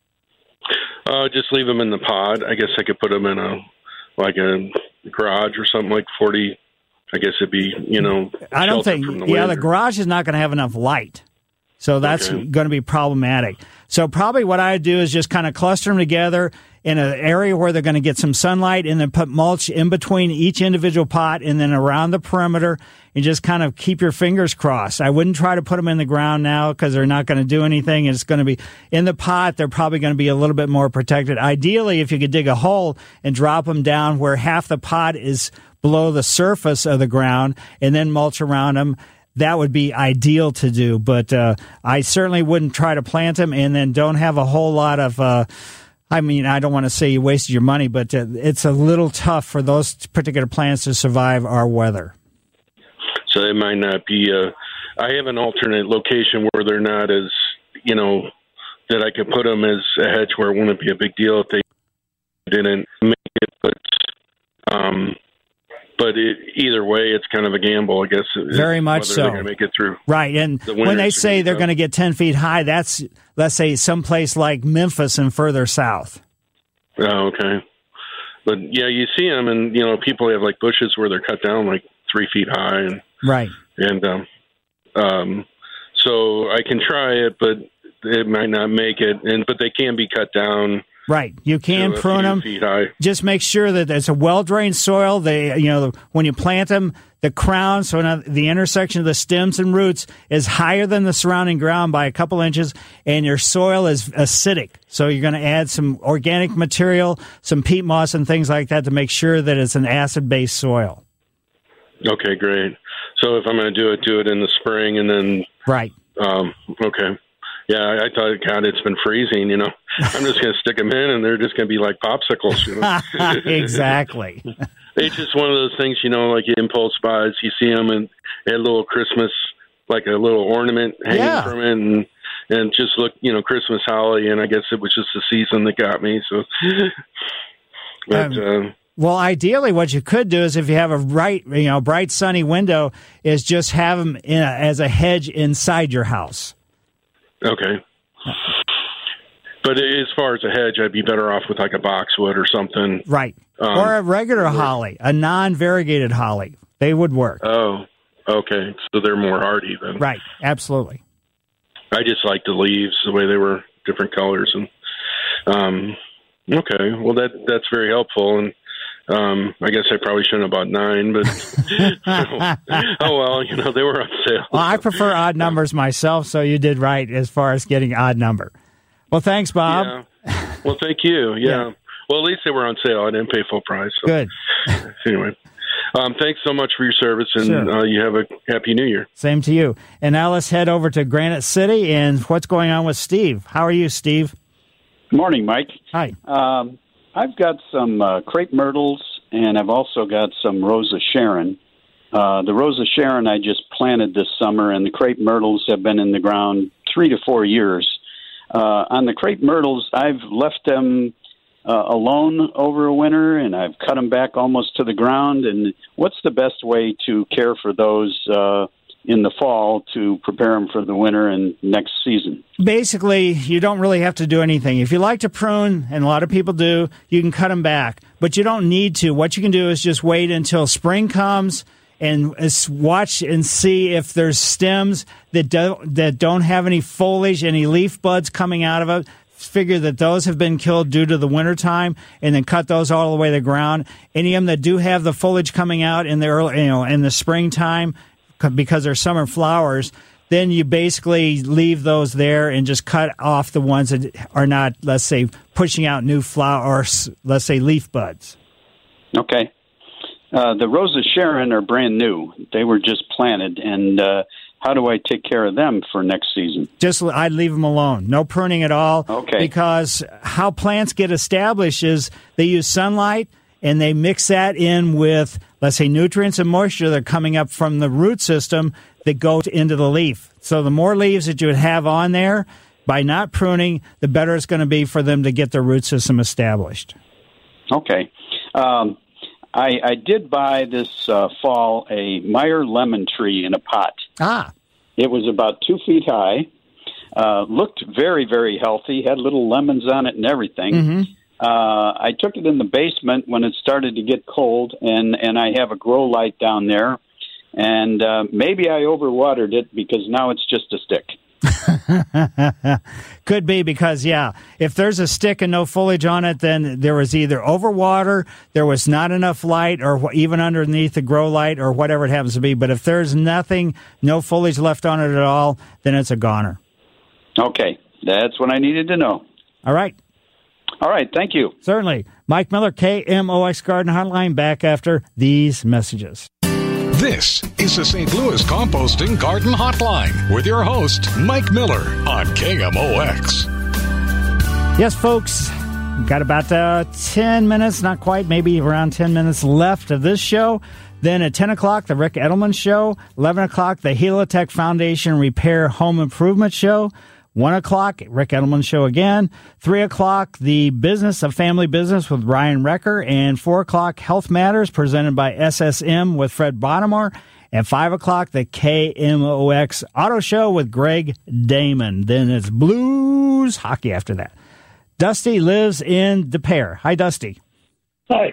Speaker 16: Uh, just leave them in the pod. I guess I could put them in a, like a garage or something like forty. I guess it'd be, you know,
Speaker 2: I don't think,
Speaker 16: from the
Speaker 2: yeah,
Speaker 16: wind.
Speaker 2: the garage is not going to have enough light. So that's
Speaker 16: Okay.
Speaker 2: going to be problematic. So probably what I do is just kind of cluster them together in an area where they're going to get some sunlight, and then put mulch in between each individual pot and then around the perimeter, and just kind of keep your fingers crossed. I wouldn't try to put them in the ground now because they're not going to do anything. It's going to be in the pot. They're probably going to be a little bit more protected. Ideally, if you could dig a hole and drop them down where half the pot is below the surface of the ground and then mulch around them, that would be ideal to do. But uh, I certainly wouldn't try to plant them and then don't have a whole lot of, uh, I mean, I don't want to say you wasted your money, but uh, it's a little tough for those particular plants to survive our weather.
Speaker 16: So it might not be, uh, I have an alternate location where they're not as, you know, that I could put them as a hedge where it wouldn't be a big deal if they didn't make it. But, um, But it, either way, it's kind of a gamble, I guess.
Speaker 2: Very much
Speaker 16: whether
Speaker 2: so.
Speaker 16: They're going to make it through.
Speaker 2: Right, and
Speaker 16: the
Speaker 2: when they
Speaker 16: winters
Speaker 2: say
Speaker 16: are
Speaker 2: they're
Speaker 16: tough.
Speaker 2: going to get ten feet high, that's, let's say, someplace like Memphis and further south.
Speaker 16: Oh, okay. But yeah, you see them, and you know, people have like bushes where they're cut down like three feet high, and
Speaker 2: Right.
Speaker 16: and um, um, so I can try it, but it might not make it, and but they can be cut down.
Speaker 2: Right, you can
Speaker 16: to a
Speaker 2: prune
Speaker 16: few
Speaker 2: them.
Speaker 16: feet high.
Speaker 2: Just make sure that it's a well-drained soil. They, you know, when you plant them, the crown, so now the intersection of the stems and roots is higher than the surrounding ground by a couple inches, and your soil is acidic. So you're going to add some organic material, some peat moss and things like that to make sure that it's an acid-based soil.
Speaker 16: Okay, great. So if I'm going to do it, do it in the spring, and then
Speaker 2: Right.
Speaker 16: Um, okay. Yeah, I, I thought, God, it's been freezing, you know. I'm just going to stick them in, and they're just going to be like popsicles, you know.
Speaker 2: Exactly.
Speaker 16: It's just one of those things, you know, like impulse buys. You see them and a little Christmas, like a little ornament hanging
Speaker 2: Yeah.
Speaker 16: from it, and and just look, you know, Christmas holly. And I guess it was just the season that got me. So, but
Speaker 2: Um,
Speaker 16: uh,
Speaker 2: Well, ideally, what you could do is if you have a bright, you know, bright sunny window, is just have them in a, as a hedge inside your house.
Speaker 16: okay. But as far as a hedge, I'd be better off with like a boxwood or something.
Speaker 2: Right.
Speaker 16: Um,
Speaker 2: or a regular holly, a non-variegated holly. They would work.
Speaker 16: Oh, okay. So they're more hardy then.
Speaker 2: Right. Absolutely.
Speaker 16: I just like the leaves the way they were different colors, and um, okay. Well, that that's very helpful, and um, I guess I probably shouldn't have bought nine, but oh well, you know they were on sale.
Speaker 2: Well, I prefer odd numbers myself, so you did right as far as getting odd number. Well, thanks, Bob.
Speaker 16: Yeah. Well, thank you. Yeah.
Speaker 2: Yeah.
Speaker 16: Well, at least they were on sale. I didn't pay full price. So.
Speaker 2: Good.
Speaker 16: Anyway, um, thanks so much for your service, and
Speaker 2: Sure.
Speaker 16: uh, you have a happy New Year.
Speaker 2: Same to you. And now let's head over to Granite City and what's going on with Steve. How are you, Steve?
Speaker 17: Good morning, Mike.
Speaker 2: Hi.
Speaker 17: Um, I've got some uh, crepe myrtles, and I've also got some Rosa Sharon. Uh, the Rosa Sharon I just planted this summer, and the crepe myrtles have been in the ground three to four years. Uh, on the crepe myrtles, I've left them uh, alone over a winter, and I've cut them back almost to the ground. And what's the best way to care for those uh, in the fall to prepare them for the winter and next season?
Speaker 2: Basically, you don't really have to do anything. If you like to prune, and a lot of people do, you can cut them back. But you don't need to. What you can do is just wait until spring comes and watch and see if there's stems that don't, that don't have any foliage, any leaf buds coming out of it. Figure that those have been killed due to the wintertime, and then cut those all the way to the ground. Any of them that do have the foliage coming out in the early, you know, in the springtime, because they're summer flowers, then you basically leave those there and just cut off the ones that are not, let's say, pushing out new flowers, let's say leaf buds.
Speaker 17: Okay. Uh, the Rosa Sharon are brand new. They were just planted, and uh, how do I take care of them for next season?
Speaker 2: Just I'd leave them alone. No pruning at all.
Speaker 17: Okay.
Speaker 2: Because how plants get established is they use sunlight, and they mix that in with, let's say, nutrients and moisture that are coming up from the root system that go into the leaf. So the more leaves that you would have on there, by not pruning, the better it's going to be for them to get their root system established.
Speaker 17: Okay. Um, I, I did buy this uh, fall a Meyer lemon tree in a pot.
Speaker 2: Ah.
Speaker 17: It was about two feet high, uh, looked very, very healthy, had little lemons on it and everything.
Speaker 2: Mm-hmm.
Speaker 17: Uh, I took it in the basement when it started to get cold, and, and I have a grow light down there. And uh, maybe I overwatered it because now it's just a stick.
Speaker 2: Could be because, yeah, if there's a stick and no foliage on it, then there was either overwater, there was not enough light, or even underneath the grow light, or whatever it happens to be. But if there's nothing, no foliage left on it at all, then it's a goner.
Speaker 17: Okay, that's what I needed to know.
Speaker 2: All right.
Speaker 17: All right, thank you.
Speaker 2: Certainly. Mike Miller, K M O X Garden Hotline, back after these messages.
Speaker 1: This is the Saint Louis Composting Garden Hotline with your host, Mike Miller, on K M O X.
Speaker 2: Yes, folks, got about uh, ten minutes, not quite, maybe around ten minutes left of this show. Then at ten o'clock, the Rick Edelman Show. eleven o'clock, the Helitech Foundation Repair Home Improvement Show. one o'clock, Rick Edelman Show again. three o'clock, the Business of Family Business with Ryan Recker. And four o'clock, Health Matters presented by S S M with Fred Bottomore. At five o'clock, the K M O X Auto Show with Greg Damon. Then it's Blues Hockey after that. Dusty lives in De Pere. Hi, Dusty.
Speaker 18: Hi.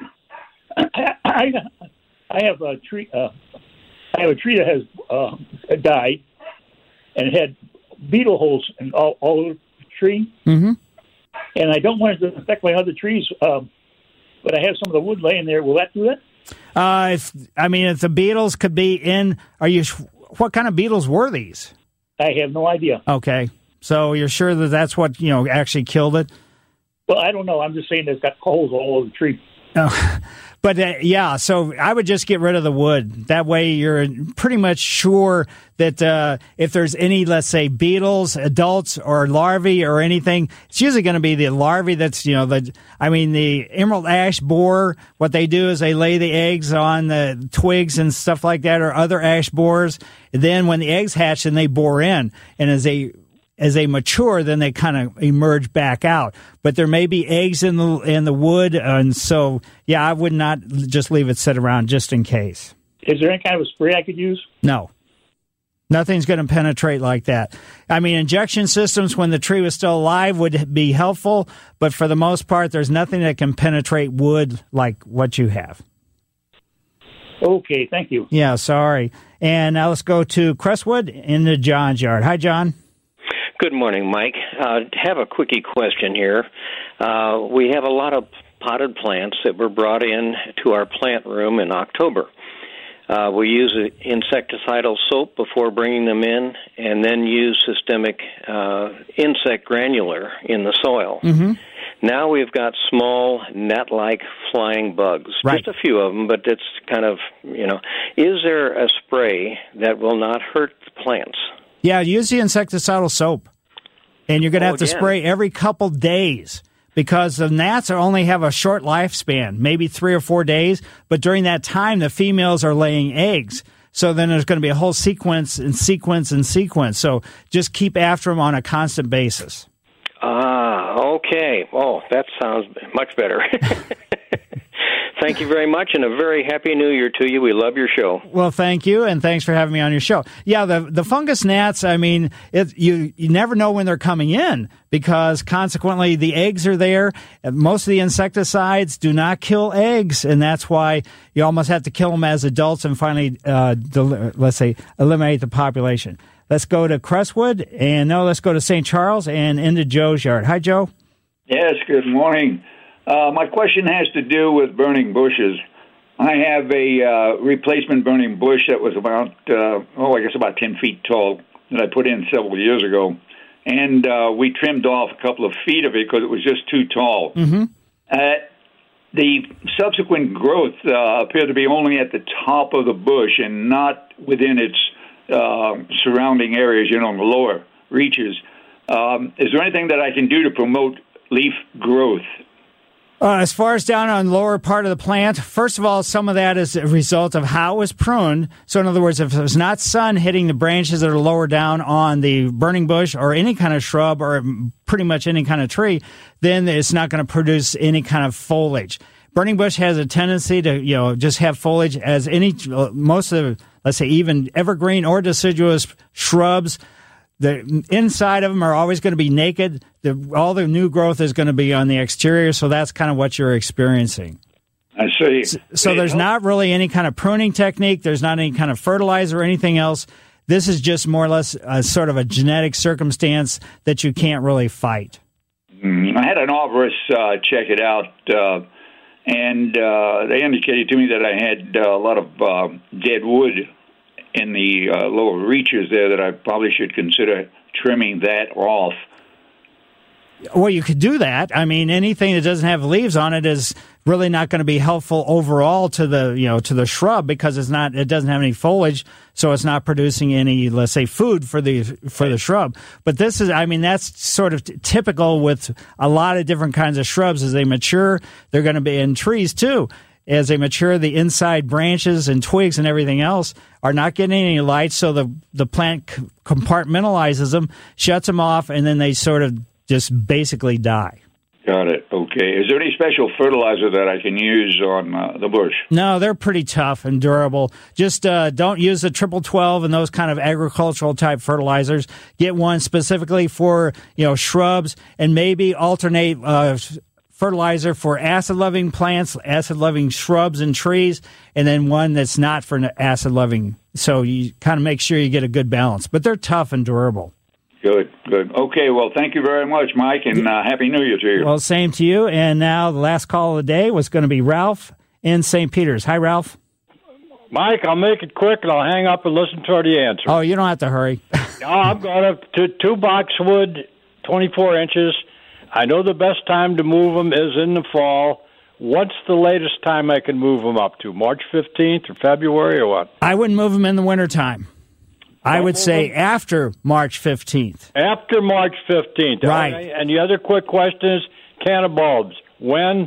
Speaker 18: I, I, I have a tree. Uh, I have a tree that has uh, died, and it had beetle holes in all, all over the tree.
Speaker 2: Mm-hmm.
Speaker 18: And I don't want it to affect my other trees, um, but I have some of the wood laying there. Will that do that?
Speaker 2: Uh, if I mean, if the beetles could be in, are you? What kind of beetles were these?
Speaker 18: I have no idea.
Speaker 2: Okay, so you're sure that that's what you know actually killed it?
Speaker 18: Well, I don't know. I'm just saying it's got holes all over the tree.
Speaker 2: Oh. But, uh, yeah, so I would just get rid of the wood. That way you're pretty much sure that uh, if there's any, let's say, beetles, adults, or larvae or anything, it's usually going to be the larvae that's, you know, the. I mean, the emerald ash borer, what they do is they lay the eggs on the twigs and stuff like that, or other ash borers. Then when the eggs hatch, then they bore in. And as they... As they mature, then they kind of emerge back out. But there may be eggs in the in the wood, and so yeah, I would not just leave it sit around just in case.
Speaker 18: Is there any kind of a spray I could use?
Speaker 2: No, nothing's going to penetrate like that. I mean, injection systems when the tree was still alive would be helpful, but for the most part, there's nothing that can penetrate wood like what you have.
Speaker 18: Okay, thank you.
Speaker 2: Yeah, sorry. And now let's go to Crestwood in the John's yard. Hi, John.
Speaker 19: Good morning, Mike. Uh, have a quickie question here. Uh, we have a lot of potted plants that were brought in to our plant room in October. Uh, we use insecticidal soap before bringing them in, and then use systemic uh, insect granular in the soil.
Speaker 2: Mm-hmm.
Speaker 19: Now we've got small net-like flying bugs,
Speaker 2: right.
Speaker 19: Just a few of them, but it's kind of, you know, is there a spray that will not hurt the plants?
Speaker 2: Yeah, use the insecticidal soap. And you're going to
Speaker 19: oh,
Speaker 2: have to
Speaker 19: again.
Speaker 2: spray every couple days because the gnats are only have a short lifespan, maybe three or four days. But during that time, the females are laying eggs. So then there's going to be a whole sequence and sequence and sequence. So just keep after them on a constant basis.
Speaker 19: Okay. Oh, that sounds much better. Thank you very much, and a very happy New Year to you. We love your show.
Speaker 2: Well, thank you, and thanks for having me on your show. Yeah, the the fungus gnats, I mean, it, you, you never know when they're coming in because, consequently, the eggs are there. Most of the insecticides do not kill eggs, and that's why you almost have to kill them as adults and finally, uh, del- let's say, eliminate the population. Let's go to Crestwood, and no, let's go to Saint Charles and into Joe's yard. Hi, Joe.
Speaker 20: Yes, good morning. Uh, my question has to do with burning bushes. I have a uh, replacement burning bush that was about, uh, oh, I guess about ten feet tall that I put in several years ago. And uh, we trimmed off a couple of feet of it because it was just too tall.
Speaker 2: Mm-hmm.
Speaker 20: Uh, the subsequent growth uh, appeared to be only at the top of the bush and not within its uh, surrounding areas, you know, in the lower reaches. Um, is there anything that I can do to promote leaf growth?
Speaker 2: Uh, as far as down on the lower part of the plant, first of all, some of that is a result of how it was pruned. So in other words, if there's not sun hitting the branches that are lower down on the burning bush or any kind of shrub or pretty much any kind of tree, then it's not going to produce any kind of foliage. Burning bush has a tendency to, you know, just have foliage as any, most of, let's say, even evergreen or deciduous shrubs. The inside of them are always going to be naked. The, all the new growth is going to be on the exterior, so that's kind of what you're experiencing.
Speaker 20: I see.
Speaker 2: So, so there's not really any kind of pruning technique. There's not any kind of fertilizer or anything else. This is just more or less a sort of a genetic circumstance that you can't really fight.
Speaker 20: Mm, I had an arborist uh, check it out, uh, and uh, they indicated to me that I had uh, a lot of uh, dead wood in the uh, lower reaches there that I probably should consider trimming that off.
Speaker 2: Well, you could do that. I mean, anything that doesn't have leaves on it is really not going to be helpful overall to the, you know, to the shrub because it's not, it doesn't have any foliage, so it's not producing any, let's say, food for the for the shrub. But this is, I mean, that's sort of t- typical with a lot of different kinds of shrubs. As they mature, they're going to be in trees too. As they mature, the inside branches and twigs and everything else are not getting any light, so the the plant c- compartmentalizes them, shuts them off, and then they sort of just basically die.
Speaker 20: Got it. Okay. Is there any special fertilizer that I can use on uh, the bush?
Speaker 2: No, they're pretty tough and durable. Just uh, don't use the triple twelve and those kind of agricultural type fertilizers. Get one specifically for, you know, shrubs, and maybe alternate uh, fertilizer for acid-loving plants, acid-loving shrubs and trees, and then one that's not for acid-loving. So you kind of make sure you get a good balance. But they're tough and durable.
Speaker 20: Good, good. Okay, well, thank you very much, Mike, and uh, Happy New Year to you.
Speaker 2: Well, same to you. And now the last call of the day was going to be Ralph in Saint Peter's. Hi, Ralph.
Speaker 21: Mike, I'll make it quick, and I'll hang up and listen to the answer.
Speaker 2: Oh, you don't have to hurry.
Speaker 21: No, I'm going up to two boxwood, twenty-four inches. I know the best time to move them is in the fall. What's the latest time I can move them up to? March fifteenth or February or what?
Speaker 2: I wouldn't move them in the wintertime. I would say after March fifteenth.
Speaker 21: After March fifteenth.
Speaker 2: Right.
Speaker 21: Okay. And the other quick question is canna bulbs. When?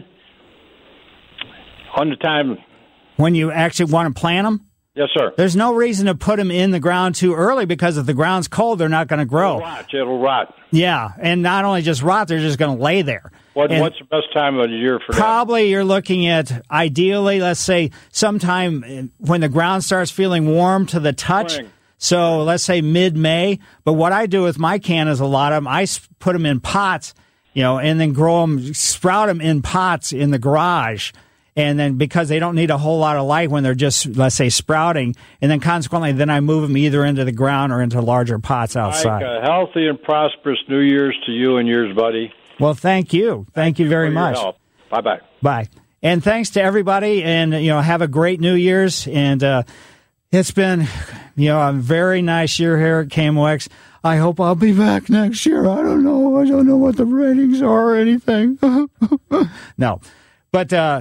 Speaker 21: On the time.
Speaker 2: When you actually want to plant them?
Speaker 21: Yes, sir.
Speaker 2: There's no reason to put them in the ground too early because if the ground's cold, they're not going to grow.
Speaker 21: It'll rot. It'll rot.
Speaker 2: Yeah, and not only just rot, they're just going to lay there.
Speaker 21: What,
Speaker 2: And
Speaker 21: what's the best time of the year for that?
Speaker 2: Probably you're looking at, ideally, let's say, sometime when the ground starts feeling warm to the touch.
Speaker 21: Spring.
Speaker 2: So let's say mid-May. But what I do with my cannas, a lot of them, I s- put them in pots, you know, and then grow them, sprout them in pots in the garage. And then because they don't need a whole lot of light when they're just, let's say, sprouting. And then consequently, then I move them either into the ground or into larger pots outside.
Speaker 21: Mike, a healthy and prosperous New Year's to you and yours, buddy.
Speaker 2: Well, thank you. Thank you very much.
Speaker 21: Bye bye.
Speaker 2: Bye. And thanks to everybody. And, you know, have a great New Year's. And uh, it's been, you know, a very nice year here at K M O X. I hope I'll be back next year. I don't know. I don't know what the ratings are or anything. No. But, uh,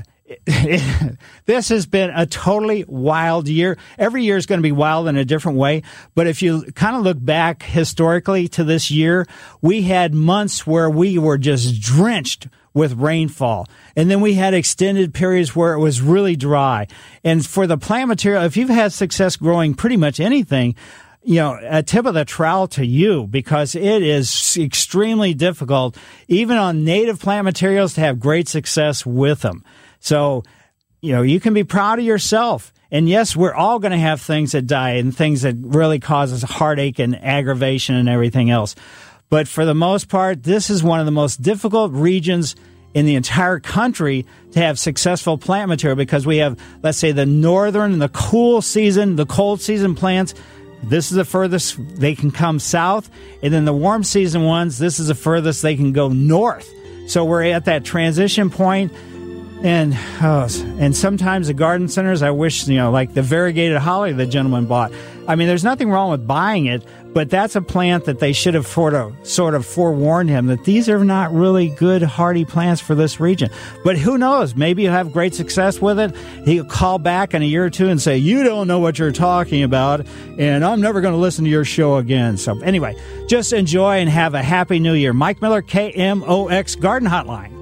Speaker 2: this has been a totally wild year. Every year is going to be wild in a different way. But if you kind of look back historically to this year, we had months where we were just drenched with rainfall. And then we had extended periods where it was really dry. And for the plant material, if you've had success growing pretty much anything, you know, a tip of the trowel to you, because it is extremely difficult, even on native plant materials, to have great success with them. So, you know, you can be proud of yourself. And yes, we're all going to have things that die and things that really cause us heartache and aggravation and everything else. But for the most part, this is one of the most difficult regions in the entire country to have successful plant material, because we have, let's say, the northern and the cool season, the cold season plants. This is the furthest they can come south. And then the warm season ones, this is the furthest they can go north. So we're at that transition point. And oh, and sometimes the garden centers, I wish, you know, like the variegated holly the gentleman bought. I mean, there's nothing wrong with buying it, but that's a plant that they should have sort of, sort of forewarned him that these are not really good hardy plants for this region. But who knows? Maybe you'll have great success with it. He'll call back in a year or two and say, you don't know what you're talking about, and I'm never going to listen to your show again. So anyway, just enjoy and have a happy new year. Mike Miller, K M O X Garden Hotline.